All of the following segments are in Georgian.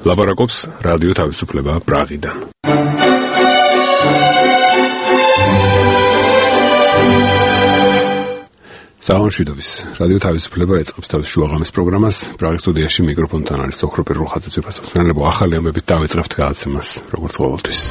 ლაპარაკობს რადიო თავისუფლება პრაღიდან. საამშვიდობის რადიო თავისუფლება ეწყებს თავის შუაღამის პროგრამას. პრაღის სტუდიაში მიკროფონთან არის ოქროპირ რუხაძე. ფასმენელებო ახალი ამბებით დავიწყებთ გადაცემას, როგორც ყოველთვის.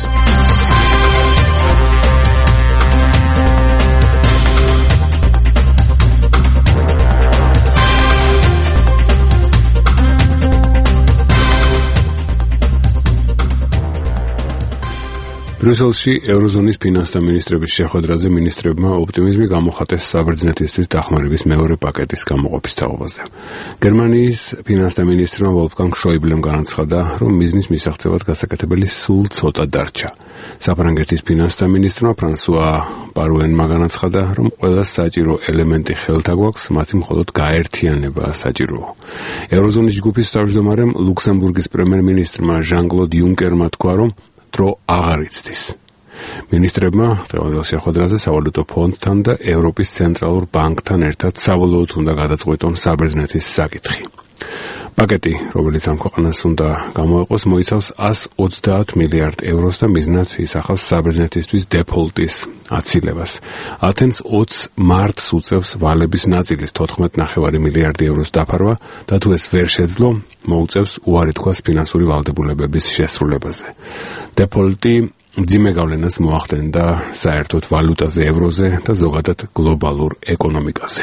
ბრიუსელში ევროზონის ფინანსთა მინისტრების შეხვედრაზე მინისტრებმა ოპტიმიზმი გამოხატეს საბერძნეთისთვის დახმარების მეორე პაკეტის გამოყოფის თაობაზე. გერმანიის ფინანსთა მინისტრმა ვოლფგანგ შოიბლემ განაცხადა, რომ მიზნის მისაღწევად გასაკეთებელი სულ ცოტა დარჩა. საფრანგეთის ფინანსთა მინისტრმა ფრანსუა პარუენმა განაცხადა, რომ ყველა საჭირო ელემენტი ხელთა გვაქვს, მათი მხოლოდ გაერთიანებაა საჭირო. ევროზონის ჯგუფის თავმჯდომარემ ლუქსემბურგის პრემიერ-მინისტრმა ჟან-კლოდ იუნკერმა თქვა, რომ დრო აღარ იცდის. მინისტრებმა დღევანდელ შეხვედრაზე სავალუტო ფონდთან და ევროპის ცენტრალურ ბანკთან ერთად საბოლოოდ უნდა გადაწყვეტონ საბერძნეთის საკითხი. პაკეტი, რომელიც ამ ქვეყანას უნდა გამოეყოს, მოიცავს 130 მილიარდ ევროს და მიზნად ისახავს საბერძნეთისთვის დეფოლტის აცილებას. ათენს 20 მარტს უწევს ვალების ნაწილის 14.5 მილიარდი ევროს დაფარვა და თუ ეს ვერ შეძლო, მოუწევს უარი თქვას ფინანსური ვალდებულებების შესრულებაზე. დეფოლტი მძიმე გავლენას მოახდენდა საერთოდ ვალუტაზე, ევროზე და ზოგადად გლობალურ ეკონომიკაზე.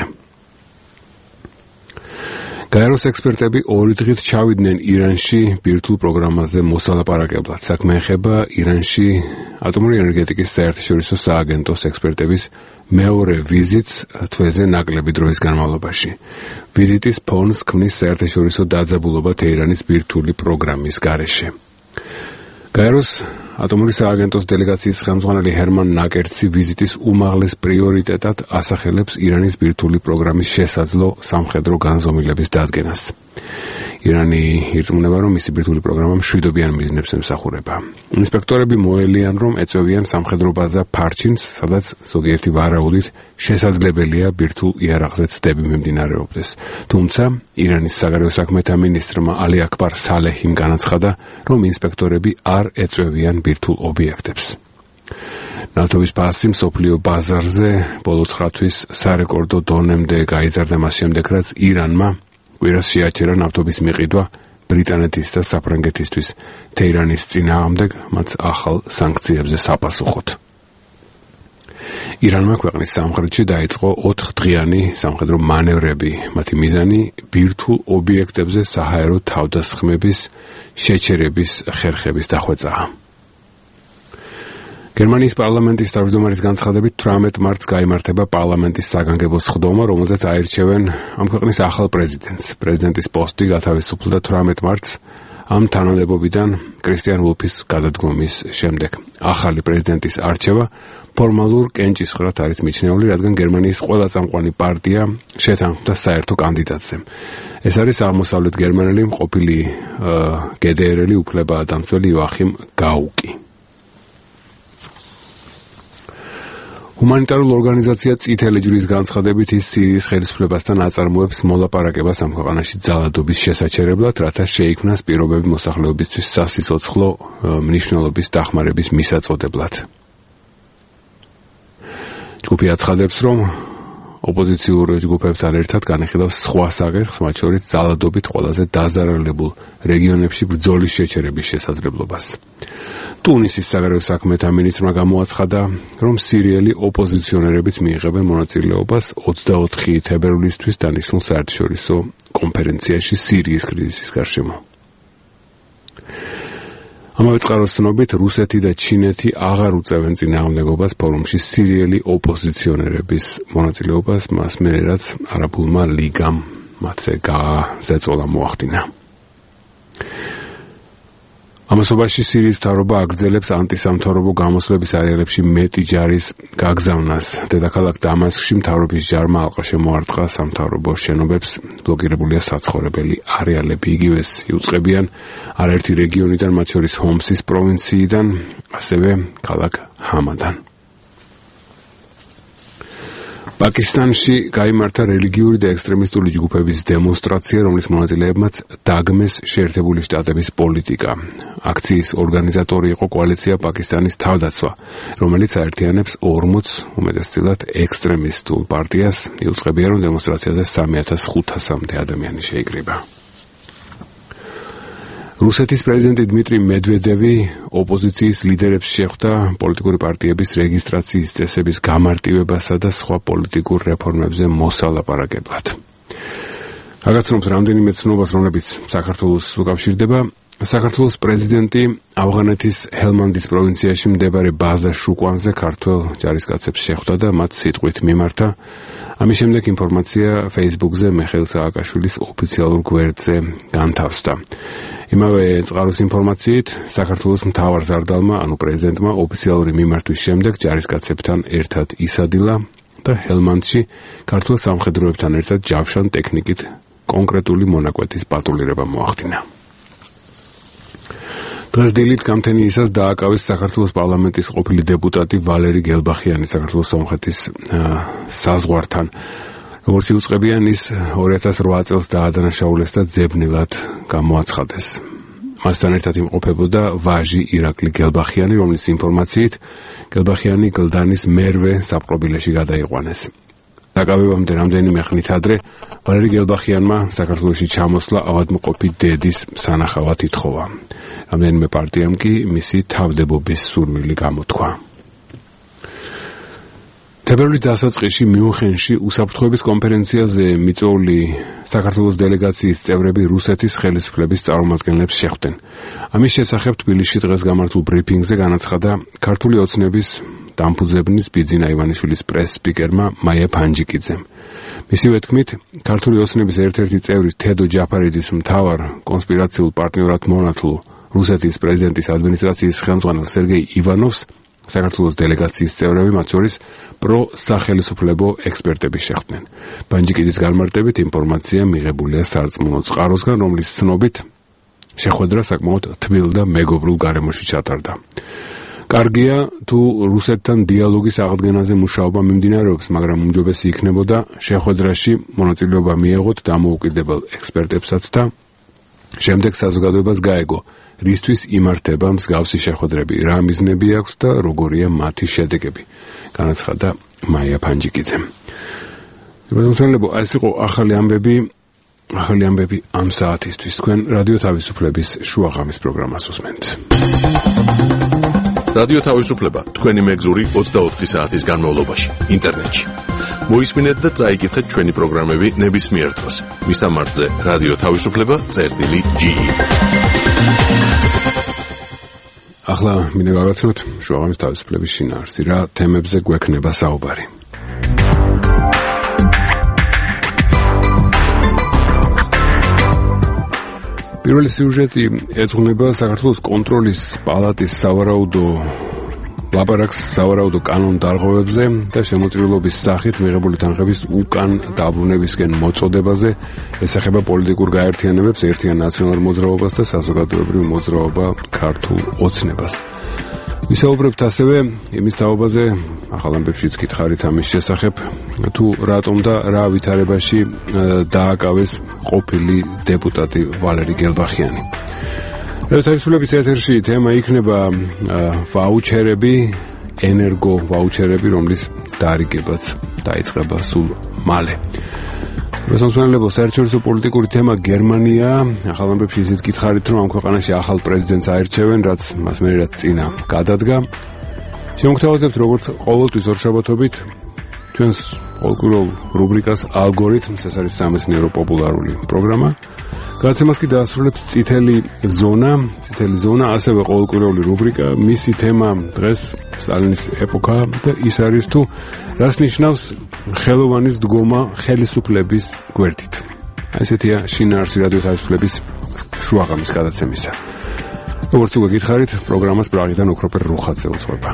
გაეროს ექსპერტები 2 დღით ჩავიდნენ ირანში ბირთვულ პროგრამაზე მოსალაპარაკებლად. საქმე ეხება ირანში ატომური ენერგეტიკის საერთაშორისო სააგენტოს ექსპერტების მეორე ვიზიტს თვეზე ნაკლები დროის განმავლობაში. ვიზიტის ფონს ქმნის საერთაშორისო დაძაბულობა თეირანის ბირთვული პროგრამის გარეშე. გაეროს ატომური სააგენტოს დელეგაციის ხელმძღვანელი ჰერმან ნაკერცი ვიზიტის უმაღლეს პრიორიტეტად ასახელებს ირანის ბირთვული პროგრამის შესაძლო სამხედრო განზომილების დადგენას. ირანი ირწმუნება, რომ მისი ბირთვული პროგრამა მშვიდობიან მიზნებს ემსახურება. ინსპექტორები მოელიან, რომ ეწევიან სამხედრო ბაზა ფარჩინს, სადაც ზოგიერთი ვარაუდით შესაძლებელია ბირთვულ იარაღზე ცდები მიმდინარეობდეს. თუმცა ირანის საგარეო საქმეთა მინისტრმა ალი აკბარ სალეჰიმ განაცხადა, რომ ინსპექტორები არ ეწევიან ბირთვულ ობიექტებს. ნავთობის ფასი მსოფლიო ბაზარზე ბოლო 9 თვის სარეკორდო დონემდე გაიზარდა მას შემდეგ, რაც ირანმა კვირას შეაჩერა ნავთობის მიყიდვა ბრიტანეთის და საფრანგეთისთვის თეირანის წინააღმდეგ მათ ახალ სანქციებზე საპასუხოდ. ირანმა ქვეყნის სამხრეთში დაიწყო 4 დღიანი სამხედრო მანევრები. მათი მიზანი ბირთვულ ობიექტებზე საჰაერო თავდასხმების შეჩერების ხერხების დახვეწაა. გერმანიის პარლამენტის თავმჯდომარის განცხადებით 18 მარტს გაიმართება პარლამენტის საგანგებო სხდომა, რომელზეც აირჩევენ ამ ქვეყნის ახალ პრეზიდენტს. პრეზიდენტის პოსტი გათავისუფლდა 18 მარტს ამ თანამდებობიდან კრისტიან ვულფის გადადგომის შემდეგ. ახალი პრეზიდენტის არჩევა ფორმალურ კენჭისყრად არის მიჩნეული, რადგან გერმანიის ყველა წამყვანი პარტია შეთანხმდა საერთო კანდიდატზე. ეს არის აღმოსავლეთ გერმანელი ყოფილი გდრ-ელი უფლებადამცველი იოახიმ გაუკი. ჰუმანიტარულ ორგანიზაცია წითელი ჯვრის განცხადებით ის სირიის ხელისუფლებასთან აწარმოებს მოლაპარაკებას ამ ქვეყანაში ძალადობის შესაჩერებლად, რათა შეიქმნას პირობები მოსახლეობისთვის სასიცოცხლო მნიშვნელობის დახმარების მისაწოდებლად. ჯგუფი აცხადებს, რომ ოპოზიციურ ჯგუფებთან ერთად განიხილავს სხვა საკითხს, მათ შორის ძალადობით ყველაზე დაზარალებულ რეგიონებში ბრძოლის შეჩერების შესაძლებლობას. ტუნისის საგარეო საქმეთა მინისტრმა გამოაცხადა, რომ სირიელი ოპოზიციონერებიც მიიღებენ მონაწილეობას 24 თებერვლისთვის დანიშნულ საერთაშორისო კონფერენციაში სირიის კრიზისის გარშემო. ამავე წყაროს ცნობით, რუსეთი და ჩინეთი აღარ უწევენ წინააღმდეგობას ფორუმში სირიელი ოპოზიციონერების მონაწილეობას, მას მერე რაც არაბულმა ლიგამ მათზე გაზეწოლა მოახდინა. ამასობაში სირიის მთავრობა აგრძელებს ანტისამთავრობო გამოსვლების არეალებში მეტი ჯარის გაგზავნას. დედაქალაქ დამასკში მთავრობის ჯარმა ალყა შემოარტყა სამთავრობო შენობებს, ბლოკირებულია საცხოვრებელი არეალები. იგივეს იუწყებიან არაერთი რეგიონიდან, მათ შორის ჰომსის პროვინციიდან, ასევე ქალაქ ჰამადან. პაკისტანში გაიმართა რელიგიური და ექსტრემისტული ჯგუფების დემონსტრაცია, რომლის მონაწილეებმაც დაგმეს შეერთებული შტატების პოლიტიკა. აქციის ორგანიზატორი იყო კოალიცია პაკისტანის თავდაცვა, რომელიც აერთიანებს 40 უმეტესწილად ექსტრემისტულ პარტიას. იუწყებია, რომ დემონსტრაციაზე 3500-მდე ადამიანი შეიკრიბა. რუსეთის პრეზიდენტი დმიტრი მედვედევი ოპოზიციის ლიდერებს შეხვდა პოლიტიკური პარტიების რეგისტრაციის წესების გამარტივებასა და სხვა პოლიტიკურ რეფორმებზე მოსალაპარაკებლად. გაგაცნობს რამდენიმე ცნობას, რომლებიც საქართველოს უკავშირდება. საქართველოს პრეზიდენტი ავღანეთის ჰელმანდის პროვინციაში მდებარე ბაზა შუკვანზე ქართველ ჯარისკაცებს შეხვდა და მათ სიტყვით მიმართა. ამის შემდეგ ინფორმაცია Facebook-ზე მიხეილ სააკაშვილის ოფიციალურ გვერდზე განთავსდა. იმავე წყაროს ინფორმაციით, საქართველოს მთავარ ზარდალმა, ანუ პრეზიდენტმა ოფიციალური მიმართვის შემდეგ ჯარისკაცებთან ერთად ისადილა და ჰელმანდში ქართულ სამხედროებთან ერთად ჯავშან ტექნიკით კონკრეტული მონაკვეთის პატრულირება მოახდინა. დღეს დილით გამთენიისას დააკავეს საქართველოს პარლამენტის ყოფილი დეპუტატი ვალერი გელბახიანი საქართველოს სომხეთის საზღვართან. როგორც იუწყებიან, ის 2008 წელს დაადანაშაულეს და ძებნელად გამოაცხადეს. მასთან ერთად იმყოფებოდა ვაჟი ირაკლი გელბახიანი, რომლის ინფორმაციით გელბახიანი გლდანის მერვე საპყრობილეში გადაიყვანეს. დაკავებამდე რამდენიმე ხნით ადრე ვალერი გელბახიანმა საქართველოში ჩამოსვლა ავადმყოფი დედის სანახავად ითხოვა. რამდენიმე პარტიამ კი მისი თავდებობის სურვილი გამოთქვა. თებერვლის დასაწყისში მიუნხენში უსაფრთხოების კონფერენციაზე მიწვეული საქართველოს დელეგაციის წევრები რუსეთის ხელისუფლების წარმომადგენლებს შეხვდნენ. ამის შესახებ თბილისში დღეს გამართულ ბრიფინგზე განაცხადა ქართული ოცნების დამფუძებნის ბიძინა ივანიშვილის პრეს-სპიკერმა მაია ფანჯიკიძემ. მისივე თქმით, ქართული ოცნების ერთ-ერთი წევრის თედო ჯაფარიძის მთავარ კონსპირაციულ პარტნიორად მონათლულ რუსეთის პრეზიდენტის ადმინისტრაციის ხელმძღვანელ სერგეი ივანოვს საქართველოს დელეგაციის წევრები, მათ შორის პრო-სახელისუფლებო ექსპერტები შეხვდნენ. ფანჯიკიძის განმარტებით ინფორმაცია მიღებულია სარწმუნო წყაროსგან, რომლის ცნობით შეხვედრა საკმაოდ თბილ და მეგობრულ გარემოში ჩატარდა. კარგია, თუ რუსეთთან დიალოგის აღდგენაზე მუშაობა მიმდინარეობს, მაგრამ უმჯობესი იქნებოდა შეხვედრაში მონაწილეობა მიეღოთ დამოუკიდებელ ექსპერტებსაც და შემდეგ საზოგადოებას გაეგო, რისთვის იმართება მსგავსი შეხვედრები, რა მიზნები აქვს და როგორია მათი შედეგები, განაცხადა მაია ფანჯიკიძემ. ეს იყო ახალი ამბები ამ საათისთვის. თქვენ რადიო თავისუფლების შუაღამის პროგრამას უსმენთ. რადიო თავისუფლება თქვენი მეგზური 24 საათის განმავლობაში ინტერნეტში. მოისმინეთ და წაიკითხეთ ჩვენი პროგრამები ნებისმიერ დროს. მისამართზე რადიო თავისუფლება.ge. ახლა მინდა გავაცნოთ შუაღამის თავისუფლების შინაარსი, რა თემებზე გვექნება საუბარი. პირველი სიუჟეტი ეძღვნება საქართველოს კონტროლის პალატის სავარაუდო კანონ-დარღვევებზე და შემოწირულობის სახით მიღებული თანხების უკან დაბრუნებისკენ მოწოდებაზე. ესახება პოლიტიკურ გაერთიანებებს, ერთიან ნაციონალურ მოძრაობას და საზოგადოებრივ მოძრაობა ქართულ ოცნებას. ვისაუბრებთ ასევე იმის თაობაზე, ახალ ამბებშიც გითხარით ამის შესახებ, თუ რატომ და რა ვითარებაში დააკავეს ყოფილი დეპუტატი ვალერი გელბახიანი. თავისუფლების ეთერში თემა იქნება ვაუჩერები, ენერგო ვაუჩერები, რომლის დარიგებაც დაიწყება სულ მალე. მოსამსახურებო საერთაშორისო პოლიტიკური თემა გერმანია. ახალ ამბებში ისიც გითხარით, რომ ამ ქვეყანაში ახალ პრეზიდენტს აირჩევენ, რაც მას მერე წინა გადადგა. შემოგთავაზებთ როგორც ყოველთვის ორშაბათობით ჩვენს ყოველკვირეულ რუბრიკას ალგორითმს, ეს არის სამეცნიერო პოპულარული პროგრამა. გადაცემას კი დაასრულებს წითელი ზონა, ასევე ყოველკვირეული რუბრიკა, მისი თემა დღეს სტალინის ეპოქა და ის არის თუ რას ნიშნავს ხელოვანის დგომა ხელისუფლების გვერდით. ესეთია შინაარსი რადიო თავისუფლების შუაღამის გადაცემისა. როგორც უკვე გითხარით, პროგრამას პრაღიდან ოქროპერ რუხაძე უძღვება.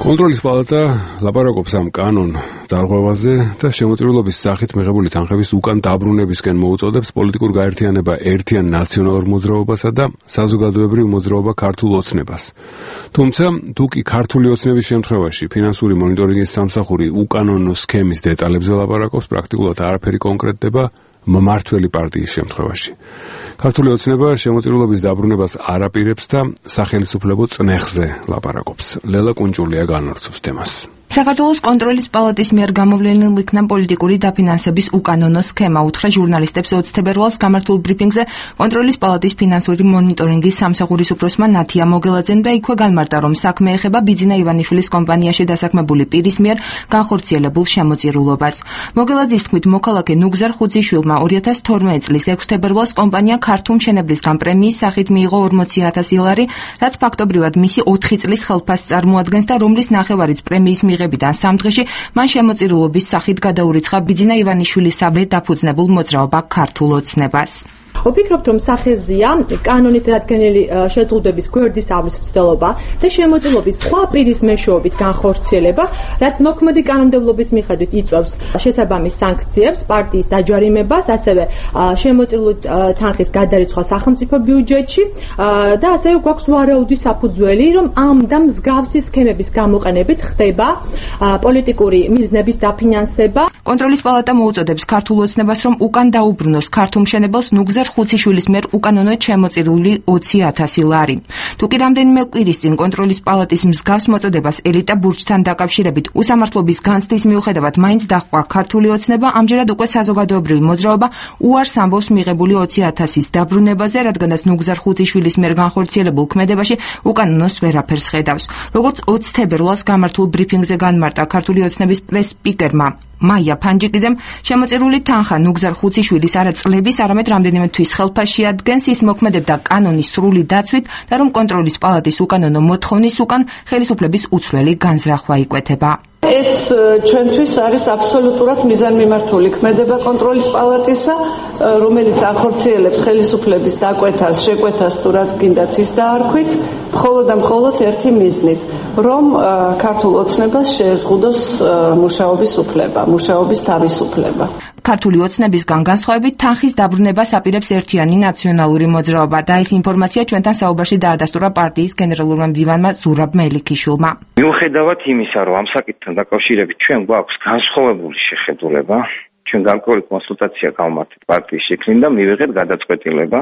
კონტროლის პალატა ლაპარაკობს ამ კანონ დარღვევაზე და შემოწირულობის სახით მიღებული თანხების უკან დაბრუნებისკენ მოუწოდებს პოლიტიკურ გაერთიანება ერთიან ნაციონალურ მოძრაობასა და საზოგადოებრივ მოძრაობა ქართულ ოცნებას. თუმცა, თუ კი ქართული ოცნების შემთხვევაში ფინანსური მონიტორინგის სამსახური უკანონო სქემის დეტალებზე ლაპარაკობს, პრაქტიკულად არაფერი კონკრეტდება მმართველი პარტიის შემთხვევაში. ქართული ოცნება შემოწირულობის დაბრუნებას არ აპირებს და სახელმწიფო წნეხზე ლაპარაკობს. ლელა კუნჭულია განმარტავს თემას. საქართველოს კონტროლის პალატის მიერ გამოვლენილ იქნა პოლიტიკური დაფინანსების უკანონო სქემა, უთხრა ჟურნალისტებს 20 თებერვალს გამართულ ბრიფინგზე კონტროლის პალატის ფინანსური მონიტორინგის სამსახურის უფროსმა ნათია მოგელაძემ და იქვე განმარტა, რომ საქმე ეხება ბიძინა ივანიშვილის კომპანიაში დასაქმებული პირის მიერ განხორციელებულ შემოწირულობას. მოგელაძის თქმით, მოქალაქე ნუგზარ ხუციშვილმა 2012 წლის 6 თებერვალს კომპანია ქართულ მშენებლისგან პრემიის სახით მიიღო 40,000 ლარი, რაც ფაქტობრივად მისი 4 წლის ხელფასს წარმოადგენს და რომლის ნახევარიც პრემიის მიღებიდან სამ დღეში მან შემოწირულობის სახით გადაურიცხა ბიძინა ივანიშვილისავე დაფუძნებულ მოძრაობა ქართულ ოცნებას. ვფიქრობთ, რომ სახეზეა კანონით დადგენილი შეზღუდვების გვერდის ავლის მცდელობა და შემოწირულობის სხვა პირის მეშვეობით განხორციელება, რაც მოქმედი კანონმდებლობის მიხედვით იწვევს შესაბამის სანქციებს, პარტიის დაჯარიმებას, ასევე შემოწირულული თანხის გადარიცხვა სახელმწიფო ბიუჯეტში და ასევე გვაქვს ვარაუდი საფუძველი, რომ ამ და მსგავსი სქემების გამოყენებით ხდება პოლიტიკური მიზნების დაფინანსება. კონტროლის პალატა მოუწოდებს ქართულ ოცნებას, რომ უკან დაუბრუნოს ქართულ მშენებელს ნუგზარ ხუციშვილის მიერ უკანონოდ შემოწირული 20,000 ლარი. თუ კი რამდენიმე კვირის წინ კონტროლის პალატის მსგავს მოწოდებას ელიტა ბურჯთან დაკავშირებით უსამართლობის განცდის მიუხედავად მაინც დაჰყვა ქართული ოცნება, ამჯერად უკვე საზოგადოებრივი მოძრაობა უარს ამბობს მიღებული 20,000-ის დაბრუნებაზე, რადგანაც ნუგზარ ხუციშვილის მიერ განხორციელებულ ქმედებაში უკანონოს ვერაფერს ხედავს. როგორც 20 თებერვალს გამართულ ბრიფინგზე განმარტა ქართული ოცნების პრეს-სპიკერმა მაია ფანჯიკიძემ, შემოწირული თანხა ნუგზარ ხუციშვილის არა წლების, არამედ რამდენიმე თვის ხელფასში ადგენს, ის მოქმედებდა კანონის სრული დაცვით და რომ კონტროლის პალატის უკანონო მოთხოვნის უკან ხელისუფლების უცვლელი განზრახვა იკვეთება. ეს ჩვენთვის არის აბსოლუტურად მიზანმიმართული ქმედება კონტროლის პალატისა, რომელიც ახორციელებს ხელისუფლების დაკვეთას, შეკვეთას თუ რაც გინდათ ის დაარქვით, მხოლოდ და მხოლოდ ერთი მიზნით, რომ ქართულ ოცნებას შეეზღუდოს მუშაობის უფლება, მუშაობის თავისუფლება. ქართული ოცნებისგან განსხვავებით თანხის დაბრუნებას აპირებს ერთიანი ნაციონალური მოძრაობა და ეს ინფორმაცია ჩვენთან საუბარში დაადასტურა პარტიის გენერალურმა მდივანმა ზურაბ მელიქიშვილმა. მიუხედავად იმისა, რომ ამ საკითხთან დაკავშირებით ჩვენ გვაქვს განსხვავებული შეხედულება, ჩვენ გარკვეული კონსულტაცია გავმართეთ პარტიის შეკრին და მივიღეთ გადაწყვეტილება,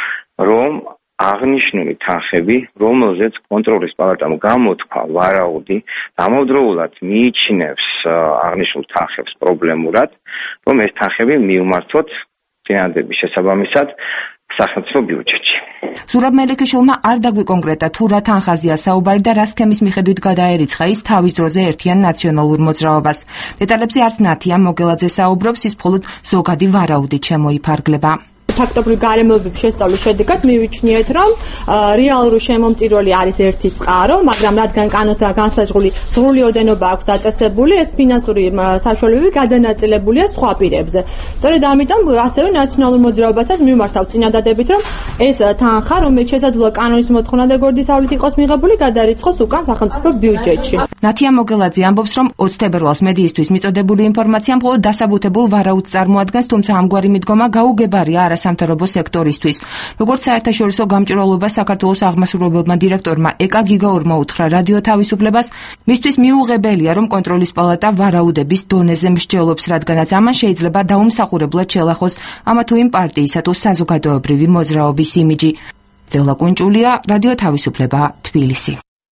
რომ აღნიშნული თანხები, რომელზეც კონტროლის პალატამ გამოთქვა ვარაუდი, ამავდროულად მიიჩნევს აღნიშნულ თანხებს პრობლემურად, რომ ეს თანხები მიუმართოთ წინადადების შესაბამისად სახელმწიფო ბიუჯეტში. ზურაბ მელიქიშვილმა არ დაგვიკონკრეტა თუ რა თანხაზეა საუბარი და რა სქემის მიხედვით გადაერიცხა ის თავის დროზე ერთიან ნაციონალურ მოძრაობას. დეტალებზე არც ნათია მოგელაძე საუბრობს, ის მხოლოდ ზოგადი ვარაუდით შემოიფარგლება. ფაქტობრივი გარემოებების შესწავლის შედეგად მივიჩნიეთ, რომ რეალური შემომწირველი არის ერთი წყარო, მაგრამ რადგან კანონთან განსაზღვრული სრული ოდენობა აქვს დაწესებული, ეს ფინანსური საშუალებები გადანაწილებულია სხვა პირებზე. სწორედ ამიტომ ასევე ნაციონალურ მოძრაობასაც მივმართავთ წინადადებით, რომ ეს თანხა, რომელიც შესაძლოა კანონის მოთხოვნა და გვერდისავლით იყოს მიღებული, გადარიცხოს უკან სახელმწიფო ბიუჯეტში. ნათია მოგელაძე ამბობს, რომ 20 თებერვალს მედიისთვის მიწოდებული ინფორმაცია მხოლოდ დასაბუთებულ ვარაუდს წარმოადგენს, თუმცა ამგვარი მიდგომა გაუგებარია არასამთავრობო სექტორისთვის. როგორც საერთაშორისო გამჭვირვალობას საქართველოს აღმასრულებელმა დირექტორმა ეკა გიგაურმა უთხრა რადიო თავისუფლებას, მისთვის მიუღებელია, რომ კონტროლის პალატა ვარაუდების დონეზე მსჯელობს, რადგანაც ამან შეიძლება დაუმსახურებლად შელახოს ამა თუ იმ პარტიისა თუ საზოგადოებრივი მოძრაობის იმიჯი. ლელა კუნჭულია, რადიო თავისუფლება, თბილისი.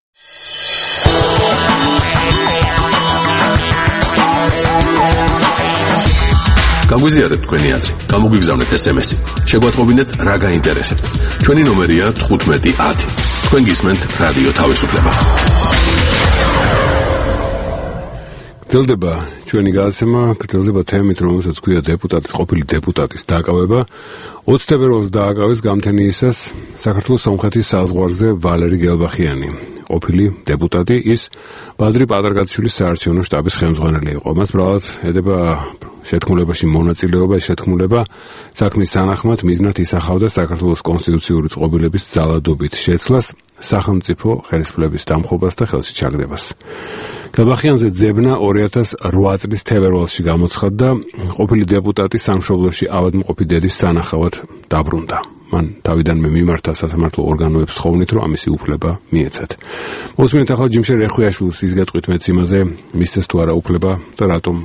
გაგვიზიარეთ თქვენი აზრი, გამოგვიგზავნეთ SMS-ი. შეგვატყობინეთ რა გაინტერესებთ. ჩვენი ნომერია 1510. თქვენ გისმენთ რადიო თავისუფლება. გრძელდება ჩვენი გადაცემა, გრძელდება თემით, რომელსაც ქვია ყოფილი დეპუტატის დაკავება. 20 თებერვალს დააკავეს გამთენიისას საქართველოს სომხეთის საზღვარზე ვალერი გელბახიანი. ყოფილი დეპუტატი, ის ბადრი პატარგაციშვილის საარჩევნო შტაბის ხელმძღვანელი იყო. მას ბრალად ედება შეთქმულებაში მონაწილეობა, შეთქმულება საქმის თანახმად მიზნად ისახავდა საქართველოს კონსტიტუციური წყობილების ძალადობით შეცვლას, სახელმწიფო ხელისუფლების დამხობას და ხელში ჩაგდებას. გელბახიანზე ძებნა 2008 წლის თებერვალში გამოცხადდა, ყოფილი დეპუტატი სამშობლოში ავადმყოფი დედის სანახავად დაბრუნდა. მან თავიდანვე მიმართა სასამართლო ორგანოებს თხოვნით, რომ ამისი უფლება მიეცათ. მოსმენთ ახლა ჯიმშე რეხვიაშვილს ის გეტყვით მეც იმაზე, მისცეს თუ არა უფლება და რატომ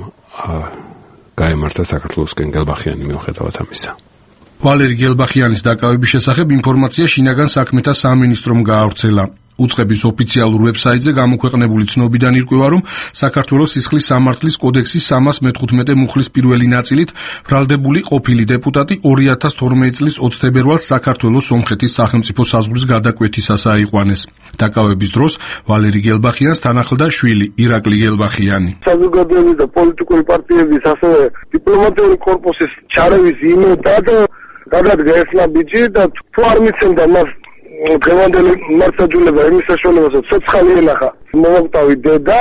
გაემართა საქართველოსკენ გელბახიანი მიუხედავად ამისა. ვალერი გელბახიანის დაკავების შესახებ ინფორმაცია შინაგან საქმეთა სამინისტრომ გაავრცელა. უწყების ოფიციალურ ვებსაიტზე გამოქვეყნებული ცნობიდან ირკვევა, რომ საქართველოს სისხლის სამართლის კოდექსის 315 მუხლის პირველი ნაწილით ბრალდებული ყოფილი დეპუტატი 2012 წლის 20 თებერვალს საქართველოს სომხეთის სახელმწიფო საზღვრის გადაკვეთისას აიყვანეს. დაკავების დროს ვალერი გელბახიანს თან ახლდა შვილი ირაკლი გელბახიანი. საზოგადოების და პოლიტიკური პარტიების ასევე დიპლომატიური კორპუსის ჩარევის იმედა და გადადგა ესლა ბიჭი და თუ არ მიცემდა მას დღევანდელი მართლმსაჯულება იმის საშუალებასაც ცოცხალი ენახა მოვაკვდავი დედა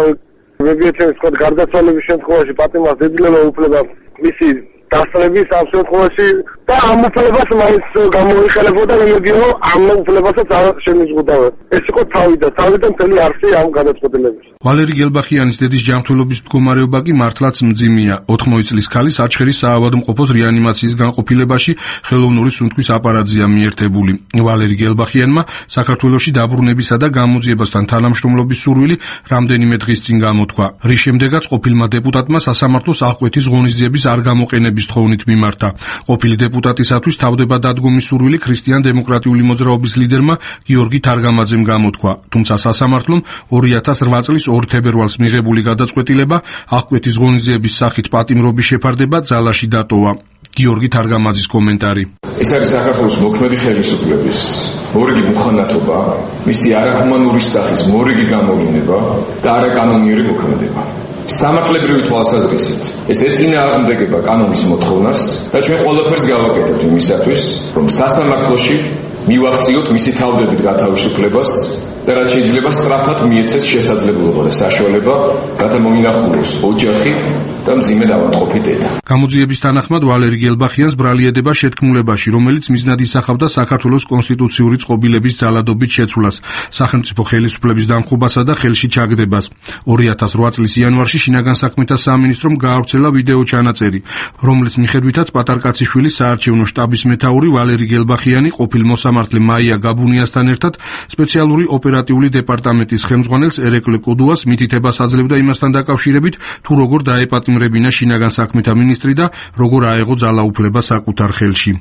ვეგეცენის თქვა გარდაცვალების შემთხვევაში პატიმარს ეძლევა უფლება მისი დასწრების ამ შემთხვევაში და ამ უფლებას მაინც გამოიხელებოდა იმედი რომ ამ უფლებასაც არ შემიზღუდავ. ეს იყო თავიდან მთელი არსი ამ გადაწყვეტილების. ვალერი გელბახიანის დედის ჯანმრთელობის მდგომარეობა კი მართლაც მძიმეა. 80 წლის ქალის აჩხერის საავადმყოფოს რეანიმაციის განყოფილებაში ხელოვნური სუნთქვის აპარატზეა მიერთებული. ვალერი გელბახიანმა საქართველოში დაბრუნებისა და გამოძიებასთან თანამშრომლობის სურვილი რამდენიმე დღის წინ გამოთქვა. რის შემდეგაც ყოფილმა დეპუტატმა სასამართლოს აღკვეთის ღონისძიების არ გამოყენების თხოვნით მიმართა. ყოფილი დეპუტატისათვის თავდება დადგომის სურვილი ქრისტიან-დემოკრატიული მოძრაობის ლიდერმა გიორგი თარგამაძემ გამოთქვა. თუმცა სასამართლომ 2008 წლის 2 თებერვალს მიღებული გადაწყვეტილება აღკვეთის ღონისძიების სახით პატიმრობის შეფარდება ძალაში დატოვა. გიორგი თარგამაძის კომენტარი. ეს არის საქართველოს მოქმედი ხელისუფლების მორიგი მუხანათობა, მისი არახუმანური სახის მორიგი გამოვლინება და არაკანონიერი მოქმედება. სამართლებრივი თვალსაზრისით ეს ეწინააღმდეგება კანონის მოთხოვნას და ჩვენ ყველაფერს გავაკეთებთ იმისათვის, რომ სასამართლოში მივახციოთ მისი თავდებით გათავისუფლებას და რაც შეიძლება სწრაფად მიეცეს შესაძლებლობა და საშუალება, რათა მოინახულოს ოჯახი და მძიმე დავამტყოფი დედა. გამოძიების თანახმად ვალერი გელბახიანს ბრალი ედება შეთქმულებაში, რომელიც მიზნად ისახავდა საქართველოს კონსტიტუციური წყობილების ძალადობით შეცვლას, სახელმწიფო ხელისუფლების დამხობასა და ხელში ჩაგდებას. 2008 წლის იანვარში შინაგან საქმეთა სამინისტრომ გაავრცელა ვიდეო ჩანაწერი, რომლის მიხედვითაც პატარკაციშვილის საარჩევნო შტაბის მეთაური ვალერი გელბახიანი ყოფილ მოსამართლე მაია გაბუნიასთან ერთად სპეციალური ოპერატიული დეპარტამენტის ხელმძღვანელს ერეკლე კოდუას მითითებას აძლევდა იმასთან დაკავშირებით, თუ როგორ დაეპატიმრებინა შინაგან საქმეთა მინისტრი და როგორ აეღო ძალაუფლება საკუთარ ხელში.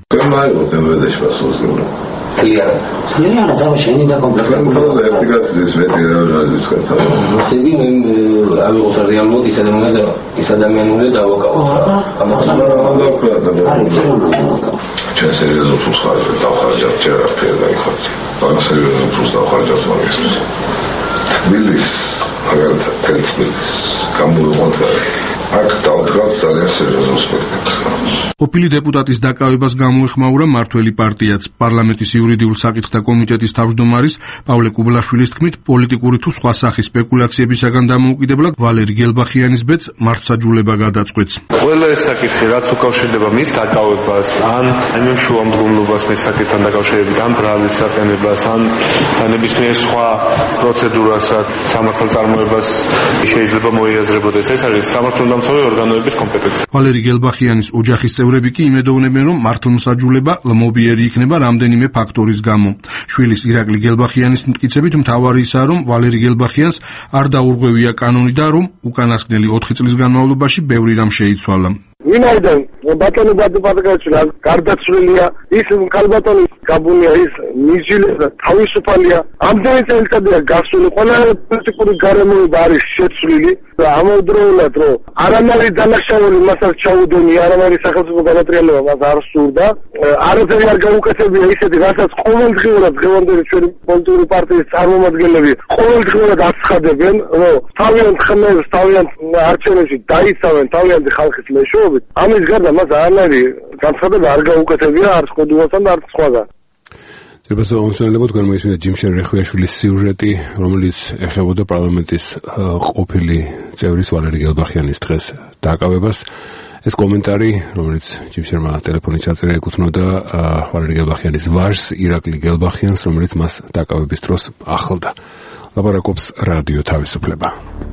ყოფილი დეპუტატის დაკავებას გამოეხმაურა მართველი პარტიაც. პარლამენტის იურიდიულ საკითხთა კომიტეტის თავმჯდომარის პავლე კუბლაშვილის თქმით, პოლიტიკური თუ სხვა სახის სპეკულაციებისაგან დამოუკიდებლად ვალერი გელბახიანის ბედს მართლმსაჯულება გადაწყვეტს. ყველა ეს საკითხი, რაც უკავშირდება მის დაკავებას, ან იმ შუამდგომლობას მის საკითხთან დაკავშირებით, ან ბრალის საყენებას, ან ნებისმიერ სხვა პროცედურას, სამართალ წარმოებას შეიძლება მოიაზრებოდეს. ეს არის სამართალდამცავი ორგანოების კომპეტენცია. ვალერი გელბახიანის ოჯახის წევრები კი იმედოვნებენ, რომ მართლმსაჯულება ლმობიერი იქნება რამდენიმე ფაქტორის გამო. შვილის ირაკლი გელბახიანის მტკიცებით მთავარი ისაა, რომ ვალერი გელბახიანს არ დაურღვევია კანონი და რომ უკანასკნელი 4 წლის განმავლობაში ბევრი რამ შეიცვალა. ვინაიდან ბატონი ბატონი გარდაცვლილია, ის ქალბატონი გაბუნია, ის მიჯილე და თავისუფალია. ამდენი წელიწადია გასული, ყველა პოლიტიკური გარემოება არის შეცვლილი და ამავდროულად რომ არამარი დანაშაული მასაც ჩაუდონია, არამარი სახელმწიფო განატრიალება მას არ სურდა. არაფერი არ გაუკეთებია ისეთი, რასაც ყოველდღიურად დღევანდელი ჩვენი პოლიტიკური პარტიის წარმომადგენლები ყოველდღიურად აცხადებენ, რომ თავიანთ ხმებს, თავიანთ არჩევნებში დაიცავენ თავიანთი ხალხის მეშვეობით. ამის გარდა მას არანაირი განცხადება არ გაუკეთებია არც კოდუასთან და არც სხვაგან. Trebuie să omsonelebot că noi Jim Sherry-აშვილის სიუჟეტი, რომელიც ეხებოდა პარლამენტის ყოფილი წევრის ვალერი გელბახიანის დღეს დაკავებას. ეს კომენტარი, რომელიც Jim Sherry-მა ტელეფონით ჩაწერა, ეკუთვნოდა ვალერი გელბახიანის ვაჟს, ირაკლი გელბახიანს, რომელიც მას დაკავების დროს ახლდა. ლაპარაკობს რადიო თავისუფლება.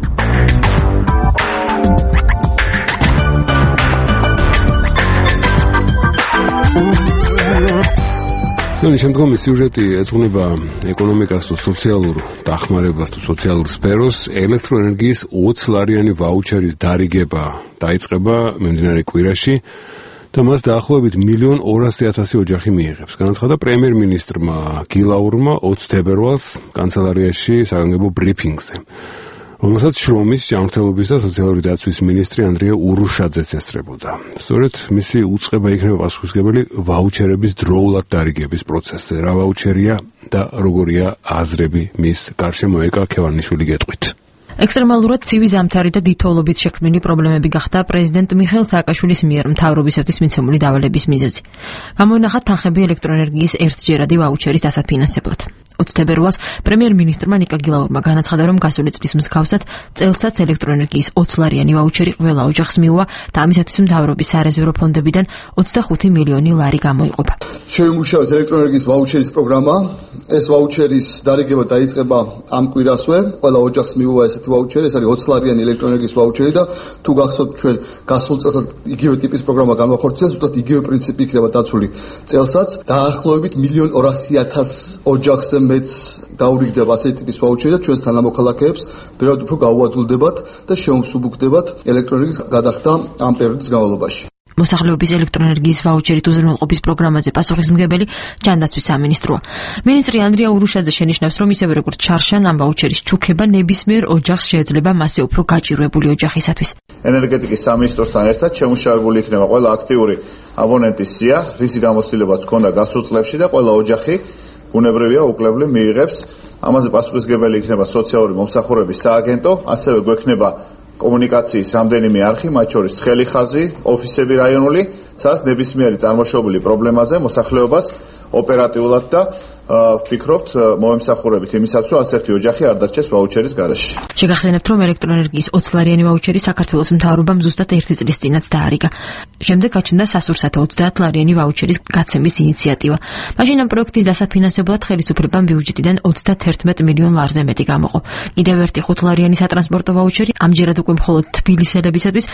შემდგომი სიუჟეტი ეძღვნება ეკონომიკას თუ სოციალურ დახმარებას თუ სოციალურ სფეროს. ელექტროენერგიის 20 ლარიანი ვაუჩერის დარიგება დაიწყება მიმდინარე კვირაში და მას დაახლოებით 1,200,000 ოჯახი მიიღებს. განაცხადა პრემიერ-მინისტრმა გილაურმა 20 თებერვალს კანცელარიაში საგანგებო ბრიფინგზე, რომელსაც შრომის, ჯანმრთელობის და სოციალური დაცვის მინისტრი ანდრია ურუშაძეც ესწრებოდა. სწორედ მისი უწყება იქნება პასუხისმგებელი ვაუჩერების დროულად დარიგების პროცესზე. რა ვაუჩერია და როგორია აზრები მის გარშემო, ეკა ქევანიშვილი გეტყვით. ექსტრემალურად ცივი ზამთარი და დიდთოვლობით შექმნილი პრობლემები გახდა პრეზიდენტ მიხეილ სააკაშვილის მიერ მთავრობისათვის მიცემული დავალების მიზეზი. გამოინახა თანხები ელექტროენერგიის ერთჯერადი ვაუჩერის დასაფინანსებლად. 20 თებერვალს პრემიერ-მინისტრმა ნიკა გილაურმა განაცხადა, რომ გასული წლის მსგავსად წელსაც ელექტროენერგიის 20 ლარიანი ვაუჩერი ყველა ოჯახს მიუვა და ამისათვის მთავრობის სარეზერვო ფონდებიდან 25 მილიონი ლარი გამოიყოფა. შევიმუშავეთ ელექტროენერგიის ვაუჩერის პროგრამა. ეს ვაუჩერის დარიგება დაიწყება ამ კვირასვე. ყველა ოჯახს მიუვა ესეთი ვაუჩერი, ეს არის 20 ლარიანი ელექტროენერგიის ვაუჩერი და თუ გახსოვთ ჩვენ გასულ წელსაც იგივე ტიპის პროგრამა განვახორციელეთ, უბრალოდ იგივე პრინციპი იქნება დაცული წელსაც. დაახლოებით 1,200,000 ოჯახზე მეც დაურიგდება ასეთი ტიპის ვაუჩერი და ჩვენს თანამოქალაქეებს ბევრად უფრო გაუადვილდებათ და შეუმსუბუქდებათ ელექტროენერგიის გადახდა ამ პერიოდის განმავლობაში. მოსახლეობის ელექტროენერგიის ვაუჩერით უზრუნველყოფის პროგრამაზე პასუხისმგებელი ჯანდაცვის სამინისტროა. მინისტრი ანდრია ურუშაძე შენიშნავს, რომ ისევე როგორც ჩარშან ამ ვაუჩერის ჩუქება ნებისმიერ ოჯახს შეიძლება მასზე უფრო გაჭირვებული ოჯახისათვის. ენერგეტიკის სამინისტროსთან ერთად შემუშავებული იქნება ყველა აქტიური აბონენტის სია, რისი გამოცდილებაც ჰქონდა გასულ წლებში და ყველა ოჯახი უნებრივია უკლებლი მიიღებს. ამაზე პასუხისმგებელი იქნება სოციალური მომსახურების სააგენტო, ასევე გვექნება კომუნიკაციის რამდენიმე არხი, მათ შორის ცხელი ხაზი, ოფისები რაიონული, სადაც ნებისმიერი წარმოშობილი პრობლემაზე მოსახლეობას ოპერატიულად და ვფიქრობთ მოემსახურებით იმისათვის, რომ ასეთი ოჯახი არ დარჩეს ვაუჩერის გარეშე. შეგახსენებთ, რომ ელექტროენერგიის 20 ლარიანი ვაუჩერი საქართველოს მთავრობამ ზუსტად 1 წლის წინაც დაარიგა. შემდეგ გაჩნდა სასურსათო 30 ლარიანი ვაუჩერის გაცემის ინიციატივა. მაშინ ამ პროექტის დასაფინანსებლად ხელისუფლებამ ბიუჯეტიდან 31 მილიონ ლარზე მეტი გამოყო. კიდევ ერთი 5 ლარიანი სატრანსპორტო ვაუჩერი ამჯერად უკვე მხოლოდ თბილისელებისათვის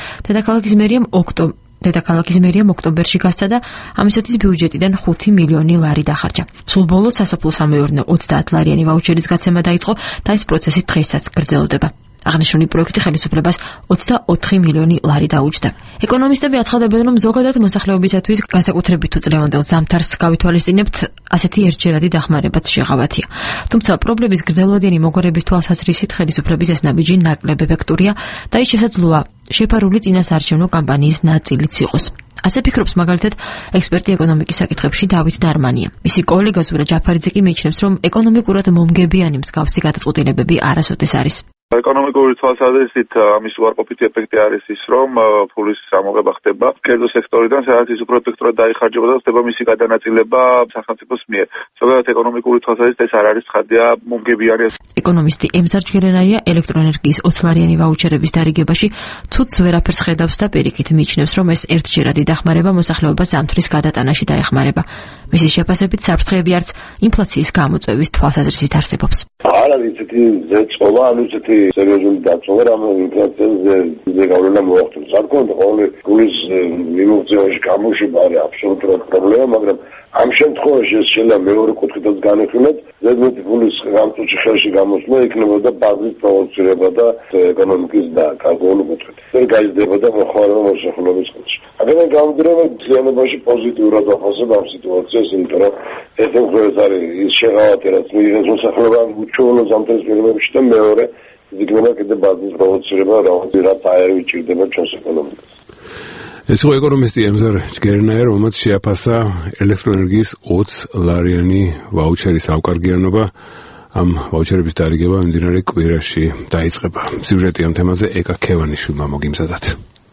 დედაქალაქის მერიამ ოქტომბერში გასცა და ამისათვის ბიუჯეტიდან 5 მილიონი ლარი დახარჯა. სულ ბოლოს სასოფლო-სამეურნეო 30 ლარიანი ვაუჩერის გაცემა დაიწყო და ეს პროცესი დღესაც გრძელდება. აღნიშნული პროექტი ხელისუფლებას 24 მილიონი ლარი დაუჯდა. ეკონომისტები აცხადებენ, რომ ზოგადად მოსახლეობისათვის განსაკუთრებით თუ წლევანდელ ზამთარს გავითვალისწინებთ, ასეთი ერთჯერადი დახმარებაც შეღავათია. თუმცა პრობლემის გრძელვადიანი მოგვარების თვალსაზრისით ხელისუფლების ეს ნაბიჯი ნაკლებ ეფექტურია და ის შესაძლოა შეფარული წინასაარჩევნო კამპანიის ნაწილიც იყოს. ასე ფიქრობს მაგალითად ექსპერტი ეკონომიკის საკითხებში დავით დარმანია. მისი კოლეგა ზურა ჯაფარიძე კი მიიჩნევს, რომ ეკონომიკურად მომგებიანი მსგავსი გადაწყვეტილებები არასოდეს არის. ეკონომიკური თვალსაზრისით ამის უარყოფითი ეფექტი არის ის, რომ ფულის ამოღება ხდება კერძო სექტორიდან, სადაც ის უფრო ეფექტურად დაიხარჯება და ხდება მისი გადანაწილება სახელმწიფოს მიერ. ზოგადად ეკონომიკური თვალსაზრისით ეს არ არის ცხადია მომგებიანი. ეკონომისტი ემსარ ჯგერენაია ელექტროენერგიის 20 ლარიანი ვაუჩერების დარიგებაში ცუდს ვერაფერს ხედავს და პირიქით მიიჩნევს, რომ ეს ერთჯერადი დახმარება მოსახლეობას ზამთრის გადატანაში დაეხმარება. მისი შეფასებით საფრთხეები არც ინფლაციის გამოწვევის თვალსაზრისით არსებობს. არ არის ისეთი ზეწოლა, ანუ ისეთი სერიოზული დაცვა რამ ინფლაციაზე ზეგავლენა მოახდინეს. არ კონდა ყოველი გულის მიმოწევაში გამოშვება არის აბსოლუტურად პრობლემა, მაგრამ ამ შემთხვევაში ეს შეიძლება მეორე კუთხითაც განეხილოთ, ზედმეტი ფულის გამწუთში ხელში გამოსვლა იქნებოდა ბაზრის პროვოცირება და ეკონომიკის და გარკვეული კუთხით. ეს გაიზრდებოდა მოხმარება მოსახლეობის ხელში. აქედან გამომდინარე ძალიანობაში პოზიტიურად ვაფასებ ამ სიტუაციას, იმიტომ რომ ერთ-ერთი არის ის შეღავათი, რაც მიიღეს მოსახლეობამ უჩვეულო ზამთრის პირობებში და მეორე იქნება კიდე ბაზრის პროვოცირება, რაც აერი ჭირდება ჩვენს ეკონომიკას. ეს იყო ეკონომისტი ემზარ ჯგერნაია, რომელმაც შეაფასა ელექტროენერგიის 20 ლარიანი ვაუჩერის ავკარგიანობა. ამ ვაუჩერების დარიგება მიმდინარე კვირაში დაიწყება. სიუჟეტი ამ თემაზე ეკა ქევანიშვილმა მოგიმზადათ.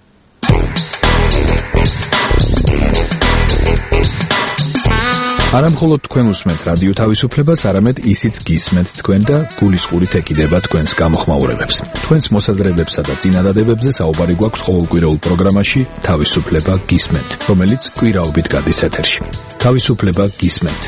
არა მხოლოდ თქვენ უსმენთ რადიო თავისუფლებას, არამედ ისიც გისმენთ თქვენ და გულისყურით ეკიდება თქვენს გამოხმაურებებს. თქვენს მოსაზრებებსა და წინადადებებზე საუბარი გვაქვს ყოველკვირეულ პროგრამაში თავისუფლება გისმენთ, რომელიც კვირაობით გადის ეთერში. თავისუფლება გისმენთ.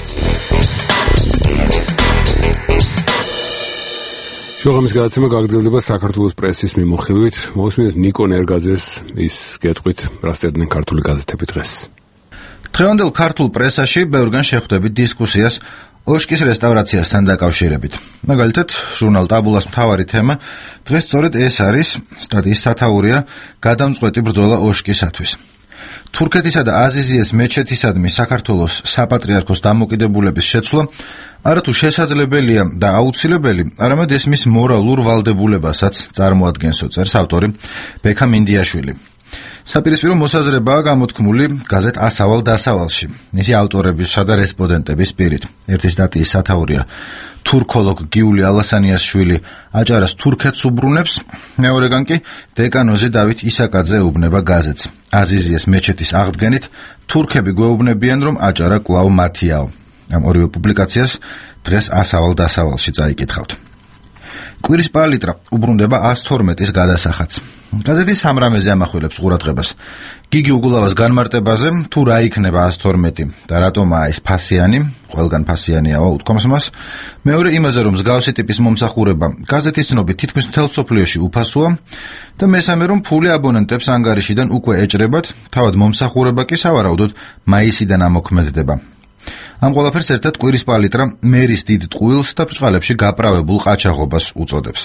შუაღამის გადაცემა გაგრძელდება საქართველოს პრესის მიმოხილვით. მოვუსმინეთ ნიკო ნერგაძეს ის გეტყვით, რა სწერდნენ ქართული გაზეთები დღეს. დღევანდელ ქართულ პრესაში ბევრგან შეხვდებით დისკუსიას ოშკის რესტავრაციასთან დაკავშირებით. მაგალითად, ჟურნალ ტაბულას მთავარი თემა დღეს სწორედ ეს არის, სტატიის სათაურია გადამწყვეტი ბრძოლა ოშკისათვის. თურქეთისა და აზიზიეს მეჩეთისადმი საქართველოს საპატრიარქოს დამოკიდებულების შეცვლა არათუ შესაძლებელია და აუცილებელი, არამედ ეს მის მორალურ ვალდებულებასაც წარმოადგენსო, წერს ავტორი ბექა მინდიაშვილი. საპირისპირო მოსაზრებაა გამოთქმული გაზეთ ასავალ დასავალში, მისი ავტორებისა და რესპონდენტების პირით. ერთი სტატიის სათაურია თურქოლოგ გიული ალასანიაშვილი აჭარას თურქეთს უბრუნებს, მეორეგან კი დეკანოზი დავით ისაკაძე ეუბნება გაზეთს. აზიზიეს მეჩეთის აღდგენით თურქები გვეუბნებიან, რომ აჭარა კვლავ მათიაო. ამ ორივე პუბლიკაციას დღეს ასავალ დასავალში წაიკითხავთ. კვირის პალიტრა უბრუნდება 112-ის გადასახადს. გაზეთი სამრამეზე ამახვილებს ყურადღებას. გიგი უგულავას განმარტებაზე, თუ რა იქნება 112 და რატომაა ეს ფასიანი, ყველგან ფასიანიაო, უთქვამს მას. მეორე იმაზე, რომ მსგავსი ტიპის მომსახურება გაზეთის ცნობით თითქმის მთელ სოფლიოში უფასოა და მესამე, რომ ფული აბონენტებს ანგარიშიდან უკვე ეჭრებათ, თავად მომსახურება კი სავარაუდოდ მაისიდან ამოქმედდება. ამ ყველაფერს ერთად კვირის პალიტრა მერის დიდ ტყუილს და ბრჭყალებში გაправებულ ყაჩაღობას უწოდებს.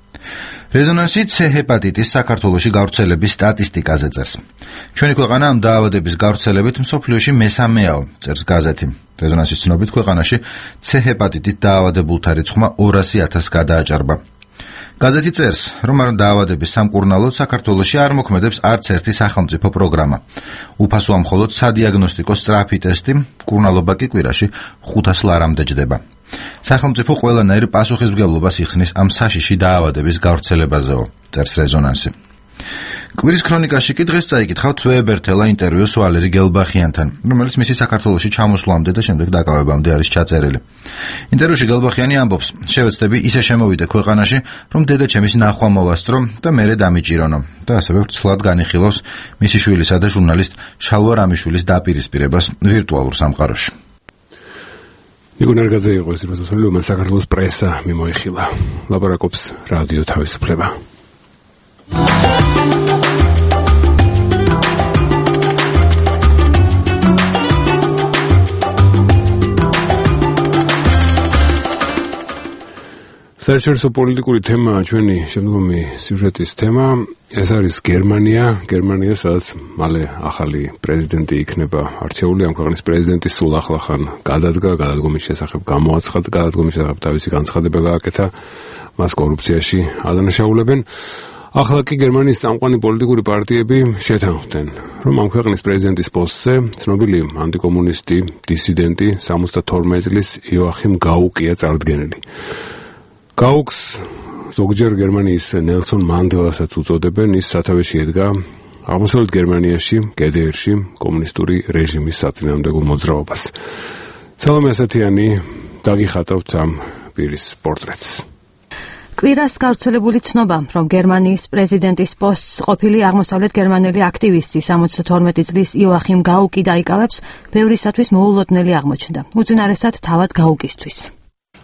რეზონანსი C ჰეპატიტის საქართველოში გავრცელების სტატისტიკაზე წერს. ჩვენი ქვეყანა ამ დაავადების გავრცელებით მსოფლიოში მესამეაო, წერს გაზეთი. რეზონანსის ცნობით ქვეყანაში C ჰეპატიტით დაავადებულთა რიცხვმა 200,000 გადააჭარბა. გაზეთი წერს, რომ ამ დაავადების სამკურნალოდ საქართველოში არ მოქმედებს არც ერთი სახელმწიფო პროგრამა. უფასოა მხოლოდ სადიაგნოსტიკო სწრაფი ტესტი, მკურნალობა კი კვირაში 500 ლარამდე ჯდება. სახელმწიფო ყველანაირ პასუხისმგებლობას იხსნის ამ საშიში დაავადების გავრცელებაზეო, წერს რეზონანსი. კვირის ქრონიკაში კი დღეს წაიკითხავთ ვებერთელა ინტერვიუს ვალერი გელბახიანთან, რომელიც მისი საქართველოში ჩამოსვლამდე და შემდეგ დაკავებამდე არის ჩაწერილი. ინტერვიუში გელბახიანი ამბობს, შევეცდები ისე შემოვიდე ქვეყანაში, რომ დედაჩემის ნახვა მოვასწრო და მერე დამიჭირონო და ასევე ცვლად განიხილავს მისი შვილისა და ჟურნალისტ შალვა რამიშვილის დაპირისპირებას ვირტუალურ სამყაროში. ნიკო ნერგაძე იყო ეს რესურსული, რომელსაც საქართველოს პრესა მიმოიხილა. ლაპარაკობს რადიო თავისუფლება. საერთაშორისო პოლიტიკური თემა ჩვენი შემდგომი სიუჟეტის თემა. ეს არის გერმანია, სადაც მალე ახალი პრეზიდენტი იქნება არჩეული. ამ ქვეყნის პრეზიდენტი სულ ახლახან გადადგომის შესახებ გამოაცხადა, გადადგომის შესახებ თავისი განცხადება გააკეთა, მას კორუფციაში ადანაშაულებენ. ახლა კი გერმანიის წამყვანი პოლიტიკური პარტიები შეთანხმდნენ, რომ ამ ქვეყნის პრეზიდენტის პოსტზე ცნობილი ანტიკომუნისტი, დისიდენტი 72 წლის იოახიმ გაუკია წარდგენილი. გაუკს ზოგჯერ გერმანიის ნელსონ მანდელასაც უწოდებენ, ის სათავეში ედგა აღმოსავლეთ გერმანიაში, გედერში, კომუნისტური რეჟიმის საწინააღმდეგო მოძრაობას. სალომე ასათიანი დაგიხატავთ ამ პირის პორტრეტს. კვირას გავრცელებული ცნობა, რომ გერმანიის პრეზიდენტის პოსტს ყოფილი აღმოსავლეთ გერმანელი აქტივისტი 72 წლის იოახიმ გაუკი დაიკავებს, ბევრისათვის მოულოდნელი აღმოჩნდა. უწინარესად თავად გაუკისთვის.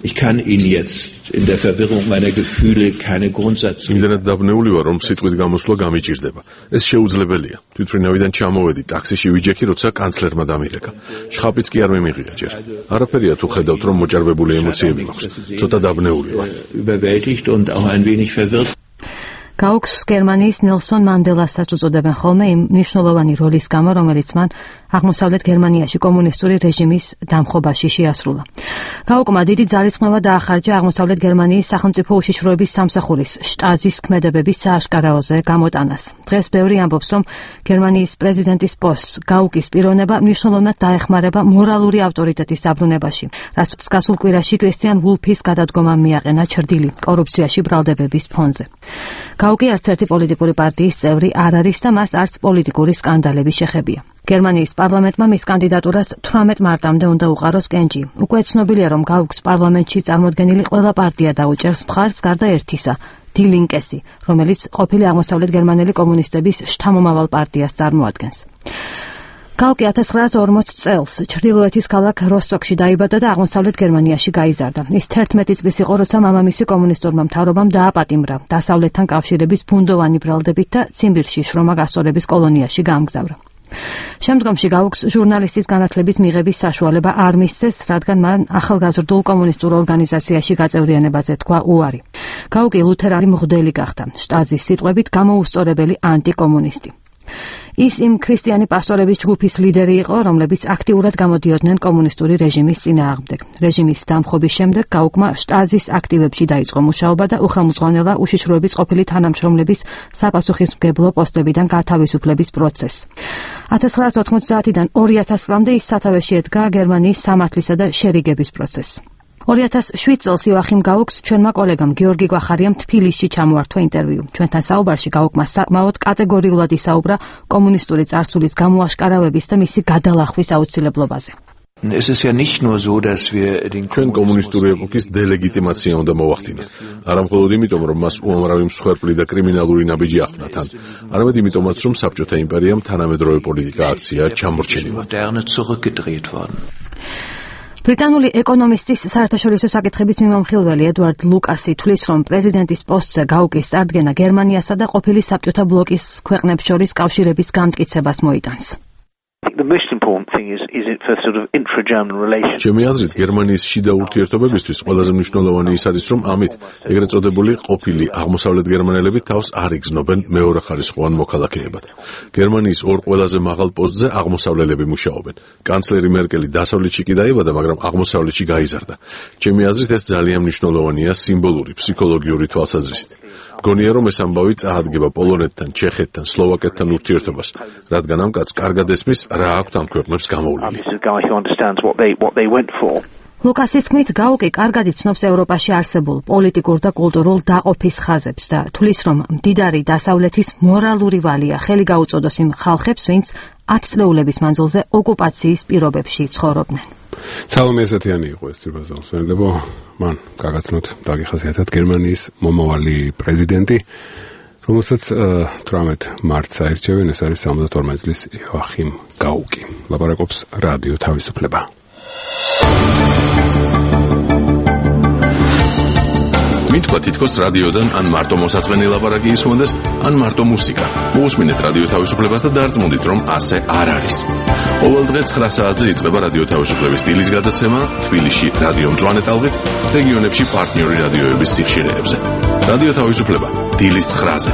Ich kann Ihnen jetzt in der Verwirrung meiner Gefühle keine Grundsätze. იმდენად დაბნეული ვარ, რომ სიტყვით გამოსვლა გამიჭირდება. ეს შეუძლებელია. თვითმფრინავიდან ჩამოვედი ტაქსიში ვიჯექი, როცა კანცლერმა დამირეკა. შხაპიც კი არ მიმიღია ჯერ. არაფერია თუ ხედავთ, რომ მოჭარბებული ემოციები მაქვს. ცოტა დაბნეული ვარ. Überwältigt und auch ein wenig verwirrt. გაუქს გერმანიის ნელსონ მანდელასაც უწოდებენ ხოლმე იმ მნიშვნელოვანი როლის გამო, რომელიც მან აღმოსავლეთ გერმანიაში კომუნისტური რეჟიმის დამხობაში შეასრულა. გაუკმა დიდი ძალისხმევა დაახარჯა აღმოსავლეთ გერმანიის სახელმწიფო უშიშროების სამსახურის შტაზის ქმედებების სააშკარაოზე გამოტანას. დღეს ბევრი ამბობს, რომ გერმანიის პრეზიდენტის პოსტს გაუკის პიროვნება მნიშვნელოვნად დაეხმარება მორალური ავტორიტეტის დაბრუნებაში, რასაც გასულ კვირაში კრისტიან ვულფის გადადგომამ მიაყენა ჩრდილი კორუფციაში ბრალდებების ფონზე. გაუკი არც ერთი პოლიტიკური პარტიის წევრი არ არის და მას არც პოლიტიკური სკანდალები შეხებია. გერმანიის პარლამენტმა მის კანდიდატურას 18 მარტამდე უნდა უყაროს კენჭი. უკვე ცნობილია, რომ გაუკს პარლამენტში წარმოდგენილი ყველა პარტია დაუჭერს მხარს გარდა ერთისა, დი ლინკესი, რომელიც ყოფილი აღმოსავლეთ გერმანელი კომუნისტების შთამომავალ პარტიას წარმოადგენს. გაუკი 1940 წელს ჩრდილოეთის ქალაქ როსტოკში დაიბადა და აღმოსავლეთ გერმანიაში გაიზარდა. ის 11 წლის იყო, როცა მამამისი კომუნისტურმა მთავრობამ დააპატიმრა დასავლეთთან კავშირების ბუნდოვანი ბრალდებით და ციმბირში შრომა გასწორების კოლონიაში გაამგზავრა. შემდგომში გაუქს ჟურნალისტის განათლების მიღების საშუალება არ მისცეს, რადგან მან ახალგაზრდულ კომუნისტურ ორგანიზაციაში გაწევრიანებაზე თქვა უარი. გაუკი ლუთერანი მღვდელი გახდა, შტაზის სიტყვებით გამოუსწორებელი ანტიკომუნისტი. ის იმ ქრისტიანი პასტორების ჯგუფის ლიდერი იყო, რომლებიც აქტიურად გამოდიოდნენ კომუნისტური რეჟიმის წინააღმდეგ. რეჟიმის დამხობის შემდეგ გაუკმა შტაზის აქტივებში დაიწყო მუშაობა და უხელმძღვანელა უშიშროების ყოფილი თანამშრომლების საპასუხისმგებლო პოსტებიდან გათავისუფლების პროცესს. 1990-დან 2000 წლამდე ის სათავეში ედგა გერმანიის სამართლისა და შერიგების პროცესს. 2007 წელს იოახიმ გაუკს ჩვენმა კოლეგამ გიორგი გვახარიამ თბილისში ჩამოართვა ინტერვიუ. ჩვენთან საუბარში გაუკმა საკმაოდ კატეგორიულად ისაუბრა კომუნისტური წარსულის გამოაშკარავების და მისი გადალახვის აუცილებლობაზე. Es ist ja nicht nur so, dass wir den კომუნისტური ეპოქის დელეგიტიმაცია უნდა მოვახდინოთ. არა მხოლოდ იმიტომ, რომ მას უამრავი მსხვერპლი და კრიმინალური ნაბიჯი ახლდა თან, არამედ იმიტომაც, რომ საბჭოთა იმპერიამ თანამედროვე პოლიტიკა აქცია ჩამორჩენილად. ბრიტანული ეკონომისტის საერთაშორისო საკითხების მიმომხილველი ედვარდ ლუკასი თვლის, რომ პრეზიდენტის პოსტზე გაუკის წარდგენა გერმანიასა და ყოფილი საბჭოთა ბლოკის ქვეყნებს შორის კავშირების გამტკიცებას მოიტანს. ჩემი აზრით, გერმანიის შიდა ურთიერთობებისთვის ყველაზე მნიშვნელოვანი ის არის, რომ ამით ეგრეთ წოდებული ყოფილი აღმოსავლეთ გერმანელები თავს არ იგრძნობენ მეორეხარისხოვან მოქალაქეებად. გერმანიის ორ ყველაზე მაღალ პოსტზე აღმოსავლელები მუშაობენ. კანცლერი მერკელი დასავლეთში კი დაიბადა, მაგრამ აღმოსავლეთში გაიზარდა. ჩემი აზრით, ეს ძალიან მნიშვნელოვანია სიმბოლური, ფსიქოლოგიური თვალსაზრისით. მგონია, რომ ეს ამბავი წაადგება პოლონეთთან, ჩეხეთთან, სლოვაკეთთან ურთიერთობას, რადგან ამ კაცს კარგად ესმის, რა აქვთ ამ ქვეყნებს გამოვლილი. ლუკასის თქმით, გაუკი კარგად იცნობს ევროპაში არსებულ პოლიტიკურ და კულტურულ დაყოფის ხაზებს და თვლის, რომ მდიდარი დასავლეთის მორალური ვალია ხელი გაუწოდოს იმ ხალხებს, ვინც 10 წლეულების მანძილზე ოკუპაციის პირობებში ცხოვრობდნენ. სალომე ესეთიანი იყო ეს თვითმფრინავითო, მან გაგაცნოთ დაგიხასიათეთ გერმანიის მომავალი პრეზიდენტი, რომელსაც 18 მარტს აირჩევენ, ეს არის 72 წლის იოახიმ გაუკი. ლაპარაკობს რადიო თავისუფლება. მითქვა თითქოს რადიოდან ან მარტო მოსაწყენი ლაპარაკი ისმოდეს, ან მარტო მუსიკა. მოусმინეთ რადიო თავისუფლებას და დარწმუნდით, რომ ასე არ არის. ყოველ დღე 9 საათზე იწყება რადიო თავისუფლების სტილის გადაცემა თბილისში რადიო მწვანე ტალღით, რეგიონებში პარტნიორი რადიოების სიხშირეებზე. რადიო თავისუფლება დილის 9-ზე.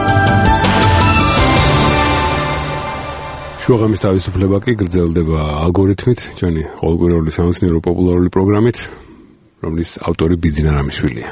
შუაღამის თავისუფლება კი გრძელდება ალგორითმით, ჩვენი ყოველკვირეული სამეცნიერო პოპულარული პროგრამით, რომლის ავტორი ბიძინა რამიშვილია.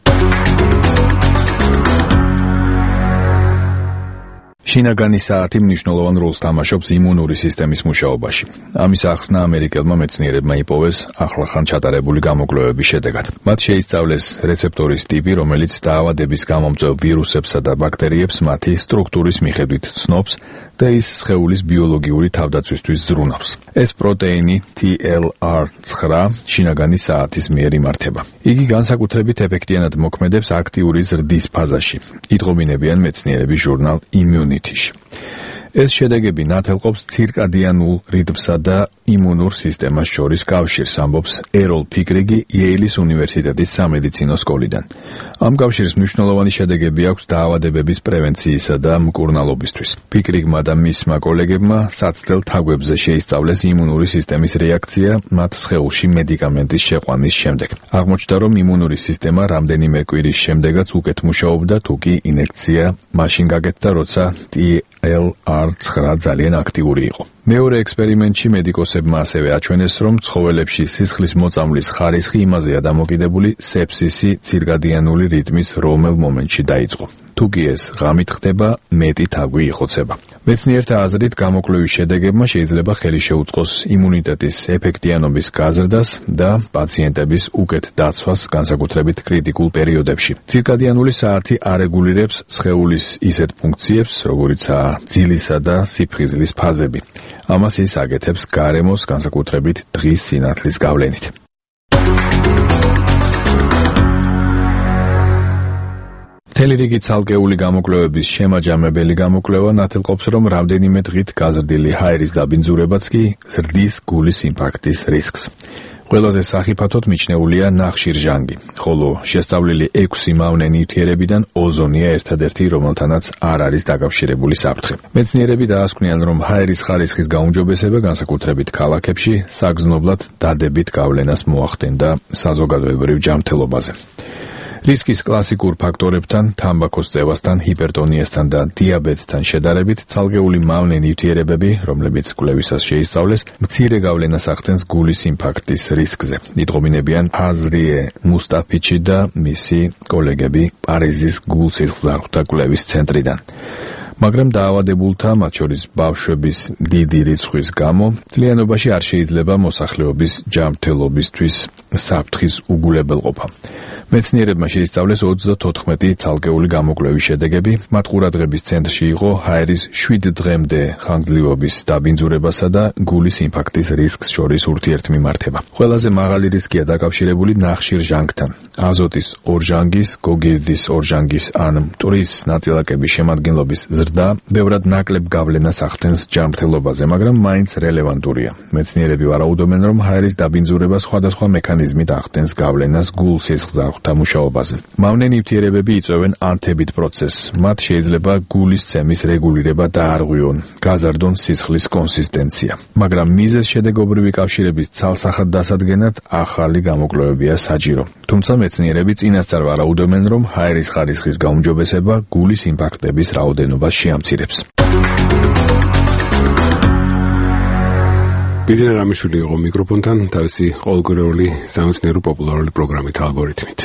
შინაგანი საათი მნიშვნელოვან როლს თამაშობს იმუნური სისტემის მუშაობაში. ამის ახსნა ამერიკელმა მეცნიერებმა იპოვეს ახლახან ჩატარებული გამოკვლევების შედეგად. მათ შეისწავლეს რეცეპტორის ტიპი, რომელიც დაავადების გამომწვევ ვირუსებსა და ბაქტერიებს მათი სტრუქტურის მიხედვით ცნობს და ის სხეულის ბიოლოგიური თავდაცვისთვის ზრუნავს. ეს პროტეინი TLR9 შინაგანი საათის მიერ იმართება. იგი განსაკუთრებით ეფექტიანად მოქმედებს აქტიური ზრდის ფაზაში. იტყობინებიან მეცნიერების ჟურნალ Immunity-ში. ეს შედეგები ნათელყოფს ცირკადიანულ რიტმსა და იმუნურ სისტემას შორის კავშირს, ამბობს ეროლ ფიკრიგი იეილის უნივერსიტეტის სამედიცინო სკოლიდან. ამ კავშირს მნიშვნელოვანი შედეგები აქვს დაავადებების პრევენციისა და მკურნალობისთვის. ფიკრიგმა და მისმა კოლეგებმა საცდელ თაგვებზე შეისწავლეს იმუნური სისტემის რეაქცია მათ სხეულში მედიკამენტის შეყვანის შემდეგ. აღმოჩნდა, რომ იმუნური სისტემა რამდენიმე კვირის შემდეგაც უკეთ მუშაობდა, თუ კი ინექცია მაშინ გაკეთდა, როცა TLR9 ძალიან აქტიური იყო. მეორე ექსპერიმენტში მედიკოსებმა ასევე აჩვენეს, რომ ცხოველებში სისხლის მოწამვლის ხარისხი იმაზეა დამოკიდებული სეფსისი ცირკადიანული რიტმის რომელ მომენტში დაიწყო. თუ კი ეს ღამით ხდება, მეტი თაგვი იხოცება. მეცნიერთა აზრით, გამოკვლევის შედეგებმა შეიძლება ხელი შეუწყოს იმუნიტეტის ეფექტიანობის გაზრდას და პაციენტების უკეთ დაცვას, განსაკუთრებით კრიტიკულ პერიოდებში. ცირკადიანული საათი არეგულირებს სხეულის ისეთ ფუნქციებს, როგორიცაა ძილისა და სიფხიზლის ფაზები. ამას ის აკეთებს გარემოს, განსაკუთრებით დღის სინათლის გავლენით. მთელი რიგი ცალკეული გამოკვლევების შემაჯამებელი გამოკვლევა ნათელყოფს, რომ რამდენიმე დღით გაზრდილი ჰაერის დაბინძურებაც კი ზრდის გულის ინფარქტის რისკს. ყველაზე სახიფათოდ მიჩნეულია ნახშირჟანგი, ხოლო შესწავლილი 6 მავნე ნივთიერებიდან ოზონია ერთადერთი, რომელთანაც არ არის დაკავშირებული საფრთხე. მეცნიერები დაასკვნიან, რომ ჰაერის ხარისხის გაუმჯობესება, განსაკუთრებით ქალაქებში, საგრძნობლად დადებით გავლენას მოახდენდა საზოგადოებრივ ჯანმრთელობაზე. რისკის კლასიკურ ფაქტორებთან, თამბაქოს წევასთან, ჰიპერტონიასთან და დიაბეტთან შედარებით, ცალკეული მავნე ნივთიერებები, რომლებიც კვლევისას შეისწავლეს, მცირე გავლენას ახდენს გულის ინფარქტის რისკზე. იტყობინებიან აზრიე მუსტაფიჩი და მისი კოლეგები პარიზის გულ-სისხლძარღვთა კვლევის ცენტრიდან. მაგრამ დაავადებულთა, მათ შორის ბავშვების დიდი რიცხვის გამო, მთლიანობაში არ შეიძლება მოსახლეობის ჯანმრთელობისთვის საფრთხის უგულებელყოფა. მეცნიერებმა შეისწავლეს 34 ცალკეული გამოკვლევის შედეგები, მათ ყურადღების ცენტრში იყო ჰაერის 7 დღემდე ხანგრძლივობის დაბინძურებასა და გულის ინფარქტის რისკს შორის ურთიერთმიმართება. ყველაზე მაღალი რისკია დაკავშირებული ნახშირჟანგთან. აზოტის ორჟანგის, გოგირდის ორჟანგის ან მტვრის ნაწილაკების შემადგენლობის ზრდა ბევრად ნაკლებ გავლენას ახდენს ჯანმრთელობაზე, მაგრამ მაინც რელევანტურია. მეცნიერები ვარაუდობენ, რომ ჰაერის დაბინძურება სხვადასხვა მექანიზმით ახდენს გავლენას გულ-სისხლძარღვთა მუშაობაზე. მავნე ნივთიერებები იწვევენ ანთებით პროცესს. მათ შეიძლება გულის ცემის რეგულირება დაარღვიონ, გაზარდონ სისხლის კონსისტენცია. მაგრამ მიზეზ შედეგობრივი კავშირების ცალსახად დასადგენად ახალი გამოკვლევებია საჭირო. თუმცა მეცნიერები წინასწარ ვარაუდობენ, რომ ჰაერის ხარისხის გაუმჯობესება გულის ინფარქტების რაოდენობას შეამცირებს. ბიძინა რამიშვილი იყო მიკროფონთან თავისი ყოველკვირეული სამეცნიერო პოპულარული პროგრამით ალგორითმით.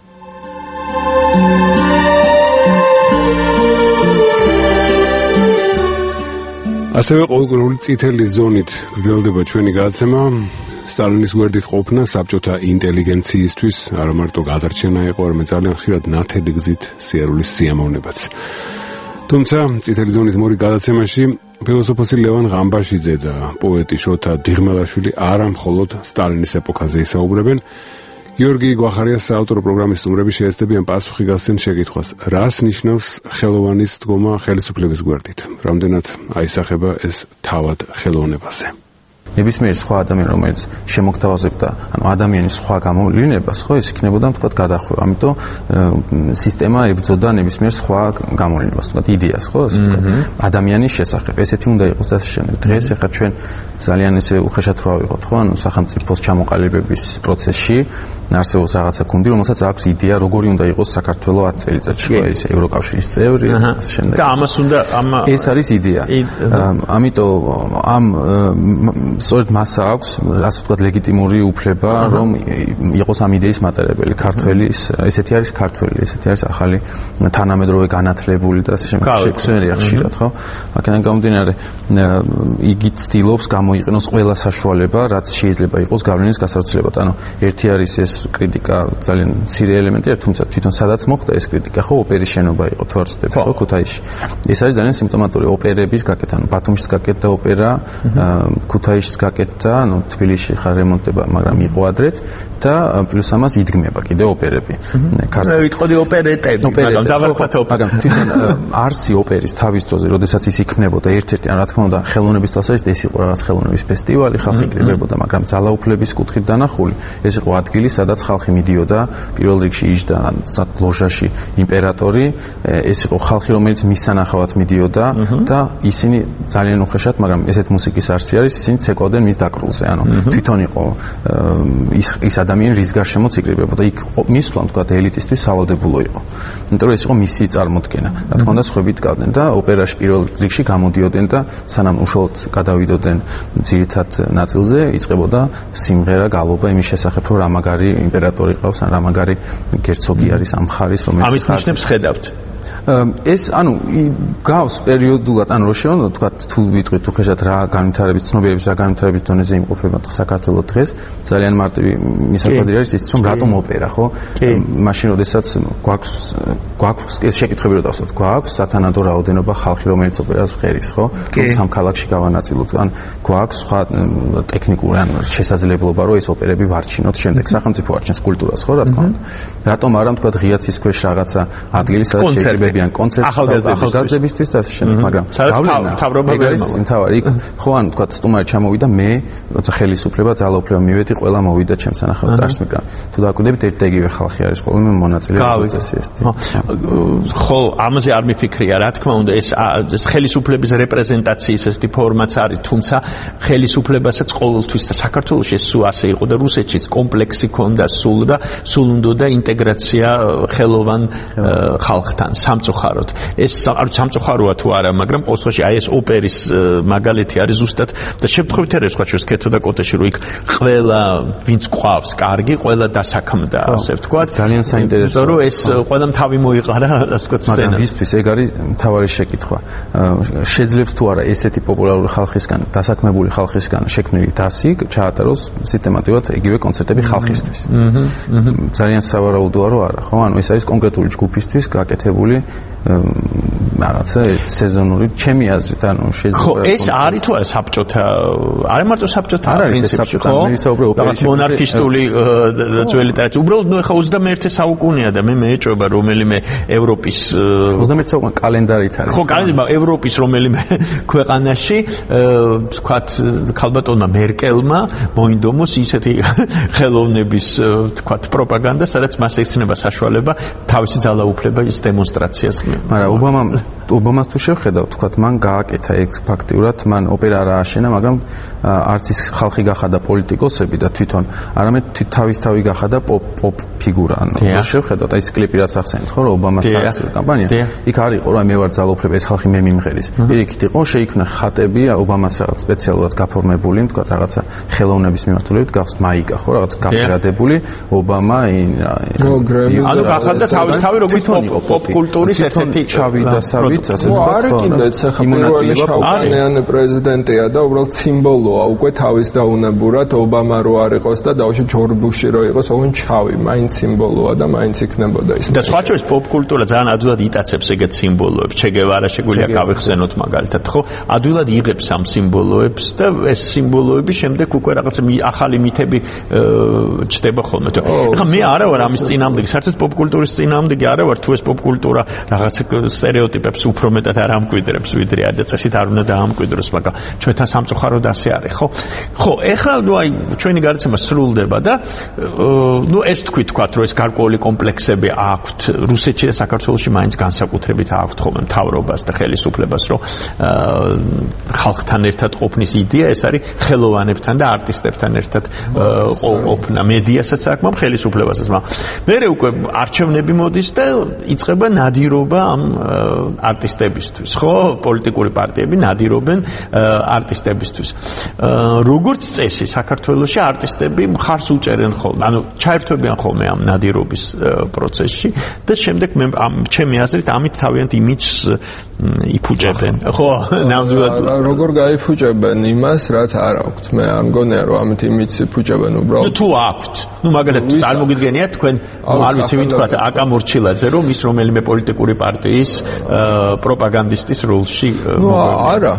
ასევე ყოველკვირეული წითელი ზონით გრძელდება ჩვენი გადაცემა. სტალინის გვერდით ყოფნა საბჭოთა ინტელიგენციისთვის არა მარტო გადარჩენა იყო, არამედ ძალიან ხშირად ნათელი გზით სიარულის სიამოვნებაც. თუმცა წითელი ზონის მორი გადაცემაში ფილოსოფოსი ლევან ღამბაშიძე და პოეტი შოთა დიღმელაშვილი არა მხოლოდ სტალინის ეპოქაზე ისაუბრებენ. გიორგი გვახარიას საავტორო პროგრამის სტუმრები შეეცდებიან პასუხი გასცენ შეკითხვას, რას ნიშნავს ხელოვანის დგომა ხელისუფლების გვერდით? რამდენად აისახება ეს თავად ხელოვნებაზე? ნებისმიერი სხვა ადამიანი, რომელიც შემოგთავაზებდა, ადამიანის სხვა გამოვლინებას, ხო, ეს იქნებოდა თქვათ გადახვევა. ამიტომ სისტემა ებრძოდა ნებისმიერ სხვა გამოვლინებას, თქვათ იდეას, ხო, ასე ვთქვათ, ადამიანის შესახებ. ესეთი უნდა იყოს და შემდეგ. დღეს ახლა ჩვენ ძალიან ესე უხეშად რო ავიღოთ, ხო, სახელმწიფოს ჩამოყალიბების პროცესში არსებობს რაღაცა გუნდი, რომელსაც აქვს იდეა, როგორი უნდა იყოს საქართველოს 10 წელიწადში, ხო, ეს ევროკავშირის წევრი, შემდეგ. და ამას უნდა ეს არის იდეა. ამიტომ ამ სწორედ მას აქვს, ასე ვთქვათ, ლეგიტიმური უფლება, რომ იყოს ამ იდეის მატარებელი. ქართველის, ესეთი არის ქართველი, ესეთი არის ახალი თანამედროვე განათლებული და ასე შემდეგ. შეგვიძლია ხშირად, ხო? აქედან გამომდინარე, იგი ცდილობს გამოიყენოს ყველა საშუალება, რაც შეიძლება იყოს გავლენის გასავრცელებად. ანუ ერთი არის ეს კრიტიკა, ძალიან მცირე ელემენტია, თუმცა თვითონ სადაც მოხდა ეს კრიტიკა, ხო, ოპერის შენობა იყო, თუ არ ვცდები, ხო, ქუთაისში. ეს არის ძალიან სიმპტომატური ოპერების გაკეთა, ანუ ბათუმშიც გაკეთდა ოპერა, ქუთაისში გაკეთდა, თბილისში ხარ რემონტება, მაგრამ იყო ადრეც და პლუს ამას იდგმება კიდე ოპერები. მე ვიტყოდი ოპერეტები, მაგრამ დავარქვათ ოპერა. მაგრამ თვითონ არსი ოპერის თავის დროზე, როდესაც ის იქნებოდა ერთ-ერთი, რა თქმა უნდა, ხელოვნების თვალსაზრისით ეს იყო რაღაც ხელოვნების ფესტივალი, ხალხი იკრიბებოდა, მაგრამ ძალაუფლების კუთხით დანახული, ეს იყო ადგილი, სადაც ხალხი მიდიოდა, პირველ რიგში იჯდა ლოჟაში იმპერატორი, ეს იყო ხალხი, რომელიც მის სანახავად მიდიოდა და ისინი ძალიან უხეშად, მაგრამ ესეც მუსიკის არსი არის, ისინი ცეკვავდნენ მის დაკრულზე, ანუ თვითონ იყო ის ადამიანი რის გარშემოც იკრიბებოდა, იქ მისვლა, თქვა ელიტისტვის სავალდებულო იყო. იმიტომ რომ ეს იყო მისი წარმოდგენა. რა თქმა უნდა, სხვები დგავდნენ და ოპერაში პირველ რიგში გამოდიოდნენ და სანამ უშუალოდ გადავიდოდნენ ძირითად ნაწილზე, იწყებოდა სიმღერა, გალობა იმის შესახებ, რომ რა მაგარი იმპერატორი ყავს, ან რა მაგარი გერცოგი არის ამ მხარის, რომელიც ამის ნიშნებს ხედავთ. ეს ანუ გავს პერიოდულად, ანუ რო შეიძლება თქვა თუ ვიტყვით უხეშად რა განვითარების ცნობიერების რა განვითარების დონეზე იმყოფება საქართველოს დღეს, ძალიან მარტივი მისაკვადი არის ის, რომ რატომ ოპერა, ხო? მაშინ როდესაც გვაქვს ეს შეკითხვები რო დავსვათ, გვაქვს სათანადო რაოდენობა ხალხი, რომელიც ოპერას ვღერის, ხო? სამ ქალაქში გავანაწილოთ, ან გვაქვს სხვა ტექნიკური ან შესაძლებლობა, რომ ეს ოპერები ვარჩინოთ შემდეგ სახელმწიფო არჩენს კულტურას, ხო, რა თქმა უნდა. რატომ არა, თქვა ღიაცის ქვეშ რაღაცა ადგილი, სადაც შეიძლება ახალგაზრდებისთვის და ასე შემდეგ, მაგრამ თავრობა ვერ არის იმთავარი იქ ხო ან თქვა სტუმარი ჩამოვიდა, მე როცა ხელისუფლება ძალაუფლება მივედი, ყველა მოვიდა ჩემს სანახავად არს, მაგრამ თუ დაკვირდებით ერთ და იგივე ხალხი არის ყოველმე მონაწილე პროცესში. ხო, ამაზე არ მიფიქრია, რა თქმა უნდა, ეს ხელისუფლების რეპრეზენტაციის ესეთი ფორმაც არის, თუმცა ხელისუფლებასაც ყოველთვის და საქართველოში ეს სულ ასე იყო და რუსეთშიც კომპლექსი ქონდა სულ და სულ უნდა ინტეგრაცია ხელოვან ხალხთან სამწუხაროდ. ეს სამწუხაროა თუ არა, მაგრამ ყოველ შემთხვევაში აი ეს ოპერის მაგალითი არის ზუსტად და შემთხვევით არის სხვა შეს კეთო და კოტეში რო იქ ყველა ვინც ყავს, კარგი, ყველა დასაქმდა, ასე ვთქვათ. ძალიან საინტერესოა. იმიტომ რომ ეს ყველამ თავი მოიყარა, ასე ვთქვათ, სცენა. მაგრამ ვისთვის ეგ არის მთავარი შეკითხვა. შეძლებს თუ არა ესეთი პოპულარული ხალხისგან, დასაქმებული ხალხისგან შექმნილი დასი ჩაატაროს სისტემატურად იგივე კონცერტები ხალხისთვის. ძალიან სავარაუდოა რომ არა, ხო? ანუ ეს არის კონკრეტული ჯგუფისთვის გაკეთებული რაღაცა სეზონური ჩემი აზრით, ანუ შეიძლება ხო, ეს არის თუ არა საბჭოთა, არა მარტო საბჭოთა პრინციპში, ხო? რაღაც მონარქისტული ძველი ტრადიცია. უბრალოდ ნუ ეხა 21 საუკუნეა და მე მეეჭვება რომელიმე ევროპის 21 საუკუნე კალენდარით არის. ხო, კალენდარი ევროპის რომელიმე ქვეყანაში, ვთქვათ, ქალბატონმა მერკელმა მოინდომოს ისეთი ხელოვნების, ვთქვათ, პროპაგანდა, სადაც მას ეცნება საშუალება თავისი ძალაუფლების დემონსტრაციას. მაგრამ ობამას თუ შევხედავ, თქვათ, მან გააკეთა ეგ ფაქტიურად, მან ოპერა არ ააშენა, მაგრამ არც ის ხალხი გახადა პოლიტიკოსები და თვითონ არამედ თავისთავი გახადა პოპ ფიგურა. ანუ შევხედავთ, აი ეს კლიპი რაც ახსენეთ, ხო, რომ ობამას საერთო კამპანია, იქ არ იყო, რომ მე ვარ ძალაუფლება, ეს ხალხი მე მიმღერის. პირიქით იყო, შეიქმნა ხატები ობამას რაღაც სპეციალურად გაფორმებული, თქვათ, რაღაცა ხელოვნების მიმართულებით, გახსოვთ მაიკა, ხო, რაღაც გაფერადებული ობამა ანუ გახადა თავისთავი როგორც პოპ კულტურის ერთ-ერთი ჩავიდასავით, ასე ვთქვათ. არ კიდეც ახლა პირველი შავკანიანი პრეზიდენტია და უბრალოდ სიმბოლოა უკვე თავის დაუნებურად ობამა რო არ იყოს და დაუშვათ ჯორჯ ბუში რო იყოს, ოღონდ ჩავი, მაინც სიმბოლოა და მაინც იქნებოდა ის. და სხვა შორის პოპ კულტურა ძალიან ადვილად იტაცებს ეგეთ სიმბოლოებს. ჩე გევარა შეგვიძლია გავიხსენოთ მაგალითად, ხო? ადვილად იღებს ამ სიმბოლოებს და ეს სიმბოლოები შემდეგ უკვე რაღაცა ახალი მითები ჩდება ხოლმე. ეხლა მე არა ვარ ამის წინააღმდეგი, საერთოდ პოპ კულტურის წინააღმდეგი არა ვარ, თუ ეს პოპ კულტურა რაღაცა სტერეოტიპებს უფრო მეტად არ ამკვიდრებს, ვიდრე ადაწესით არ უნდა დაამკვიდროს, მაგრამ ჩვენთან სამწუხაროდ ასე არის, ხო? ხო, ეხლა ნუ აი ჩვენი გარემო სრულდება და ნუ ეს თქვით, რომ ეს გარკვეული კომპლექსები აქვთ რუსეთში და საქართველოში მაინც განსაკუთრებით აქვთ ხოლმე მთავრობას და ხელისუფლებას, რომ ხალხთან ერთად ყოფნის იდეა ეს არის ხელოვანებთან და არტისტებთან ერთად ყოფნა, მედიასაც აკმამ, ხელისუფლებასაც, მაგრამ მე უკვე არჩევნები მოდის და იწყება ნადირობა ამ არტისტებისთვის, ხო? პოლიტიკური პარტიები ნადირობენ არტისტებისთვის. როგორც წესი, საქართველოში არტისტები მხარს უჭერენ ხოლმე, ანუ ჩაერთვებიან ხოლმე ამ ნადირობის პროცესში და შემდეგ მე ჩემი აზრით ამით თავიანთ იმიჯს იფუჭებენ. ხო, ნამდვილად როგორ გაიფუჭებენ იმას, რაც არ აქვთ. მე არ მგონია, რომ ამით იმიჯს იფუჭებენ უბრალოდ. ნუ თუ აქვთ. ნუ მაგალითად წარმოგიდგენიათ თქვენ, არ ვიცი ვინ თქვა, აკა მორჩილაძე, რომ ის რომელიმე პოლიტიკური პარტიის პროპაგანდისტის როლში არა.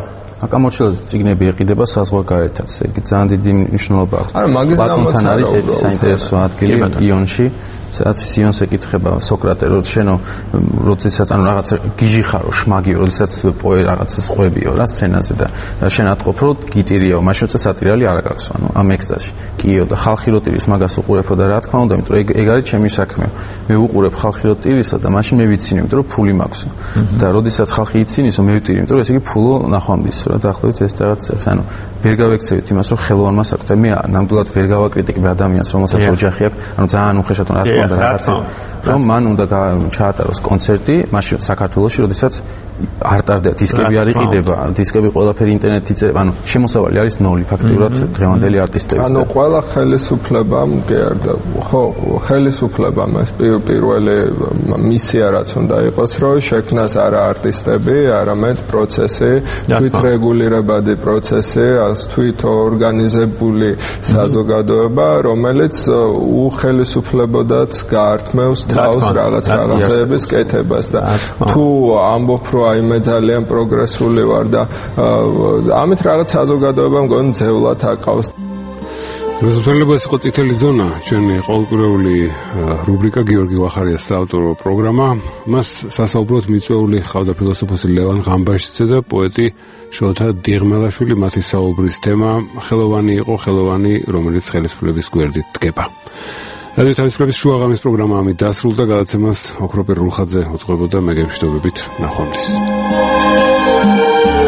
აკამორჩილების წიგნები ეყიდება საზღვარგარეთაც. იგი ძალიან დიდი მნიშვნელობა აქვს. პლატონთან არის ერთი საინტერესო ადგილი იონში, სადაც იონს ეკითხება სოკრატე, რომ შენო როდესაც ანუ რაღაც გიჟი ხარო, შმაგიო, როდესაც პოე რაღაც სხვებიო რა სცენაზე და შენ ატყობ, რომ გიტირიო, მაშინ უცა სატირალი არ აქვს, ანუ ამ ექსტაზში. კიო და ხალხი რო ტირის მაგას უყურებო და რა თქმა უნდა, იმიტომ რომ ეგ არის ჩემი საქმე. მე უყურებ ხალხი რო ტირისა და მაშინ მე ვიცინე, იმიტომ რომ ფული მაქვს. და როდესაც ხალხი იცინისო, მე ვტირი, იმიტომ რომ ესე იგი ფულო ნახვამდის რა დაახლოებით ეს რაღაც ანუ ვერ გავექცევით იმას, რომ ხელოვანმა საკუთარ მე ნამდვილად ვერ გავაკრიტიკებ ადამიანს, რომელსაც ოჯახი აქვს, ანუ ძალიან უხეშად რა თქმა უნდა რაღაცა რომ მან უნდა ჩაატაროს კონცერტი მაშინ საქართველოში, როდესაც არ ტარდება დისკები არ იყიდება, დისკები ყველაფერი ინტერნეტით იწერება, ანუ შემოსავალი არის ნოლი ფაქტიურად დღევანდელი არტისტების. ანუ ყველა ხელისუფლებამ გერდა, ხო, ხელისუფლებამ ეს პირველი მისია რაც უნდა იყოს, რომ შექმნას არა არტისტები, არამედ პროცესი, თვითრეგულირებადი პროცესი, თვითორგანიზებული საზოგადოება, რომელიც უხელისუფლებოდაც გაართმევს თავს რაღაცების კეთებას და თუ ამბობ რომ აიმე ძალიან პროგრესული ვარ და ამით რაღაც საზოგადოება მგონი ძევლად აკავს. გასაოცარებლად იყო წითელი ზონა, ჩვენი ყოველკვირეული რუბრიკა გიორგი ვახარიას საავტორო პროგრამა. მას სასაუბროდ მიწვეული ხავდა ფილოსოფოსი ლევან ღამბაშიძე და პოეტი შოთა დიღმელაშვილი. მათი საუბრის თემა ხელოვანი იყო, ხელოვანი, რომელიც ხელისუფლების გვერდით დგება. რადიო თავისუფლების შუაღამის პროგრამა ამით დასრულდა. გადაცემას ოქროპირ რუხაძე უწყობოდა. მე გემშვიდობებით, ნახვამდის.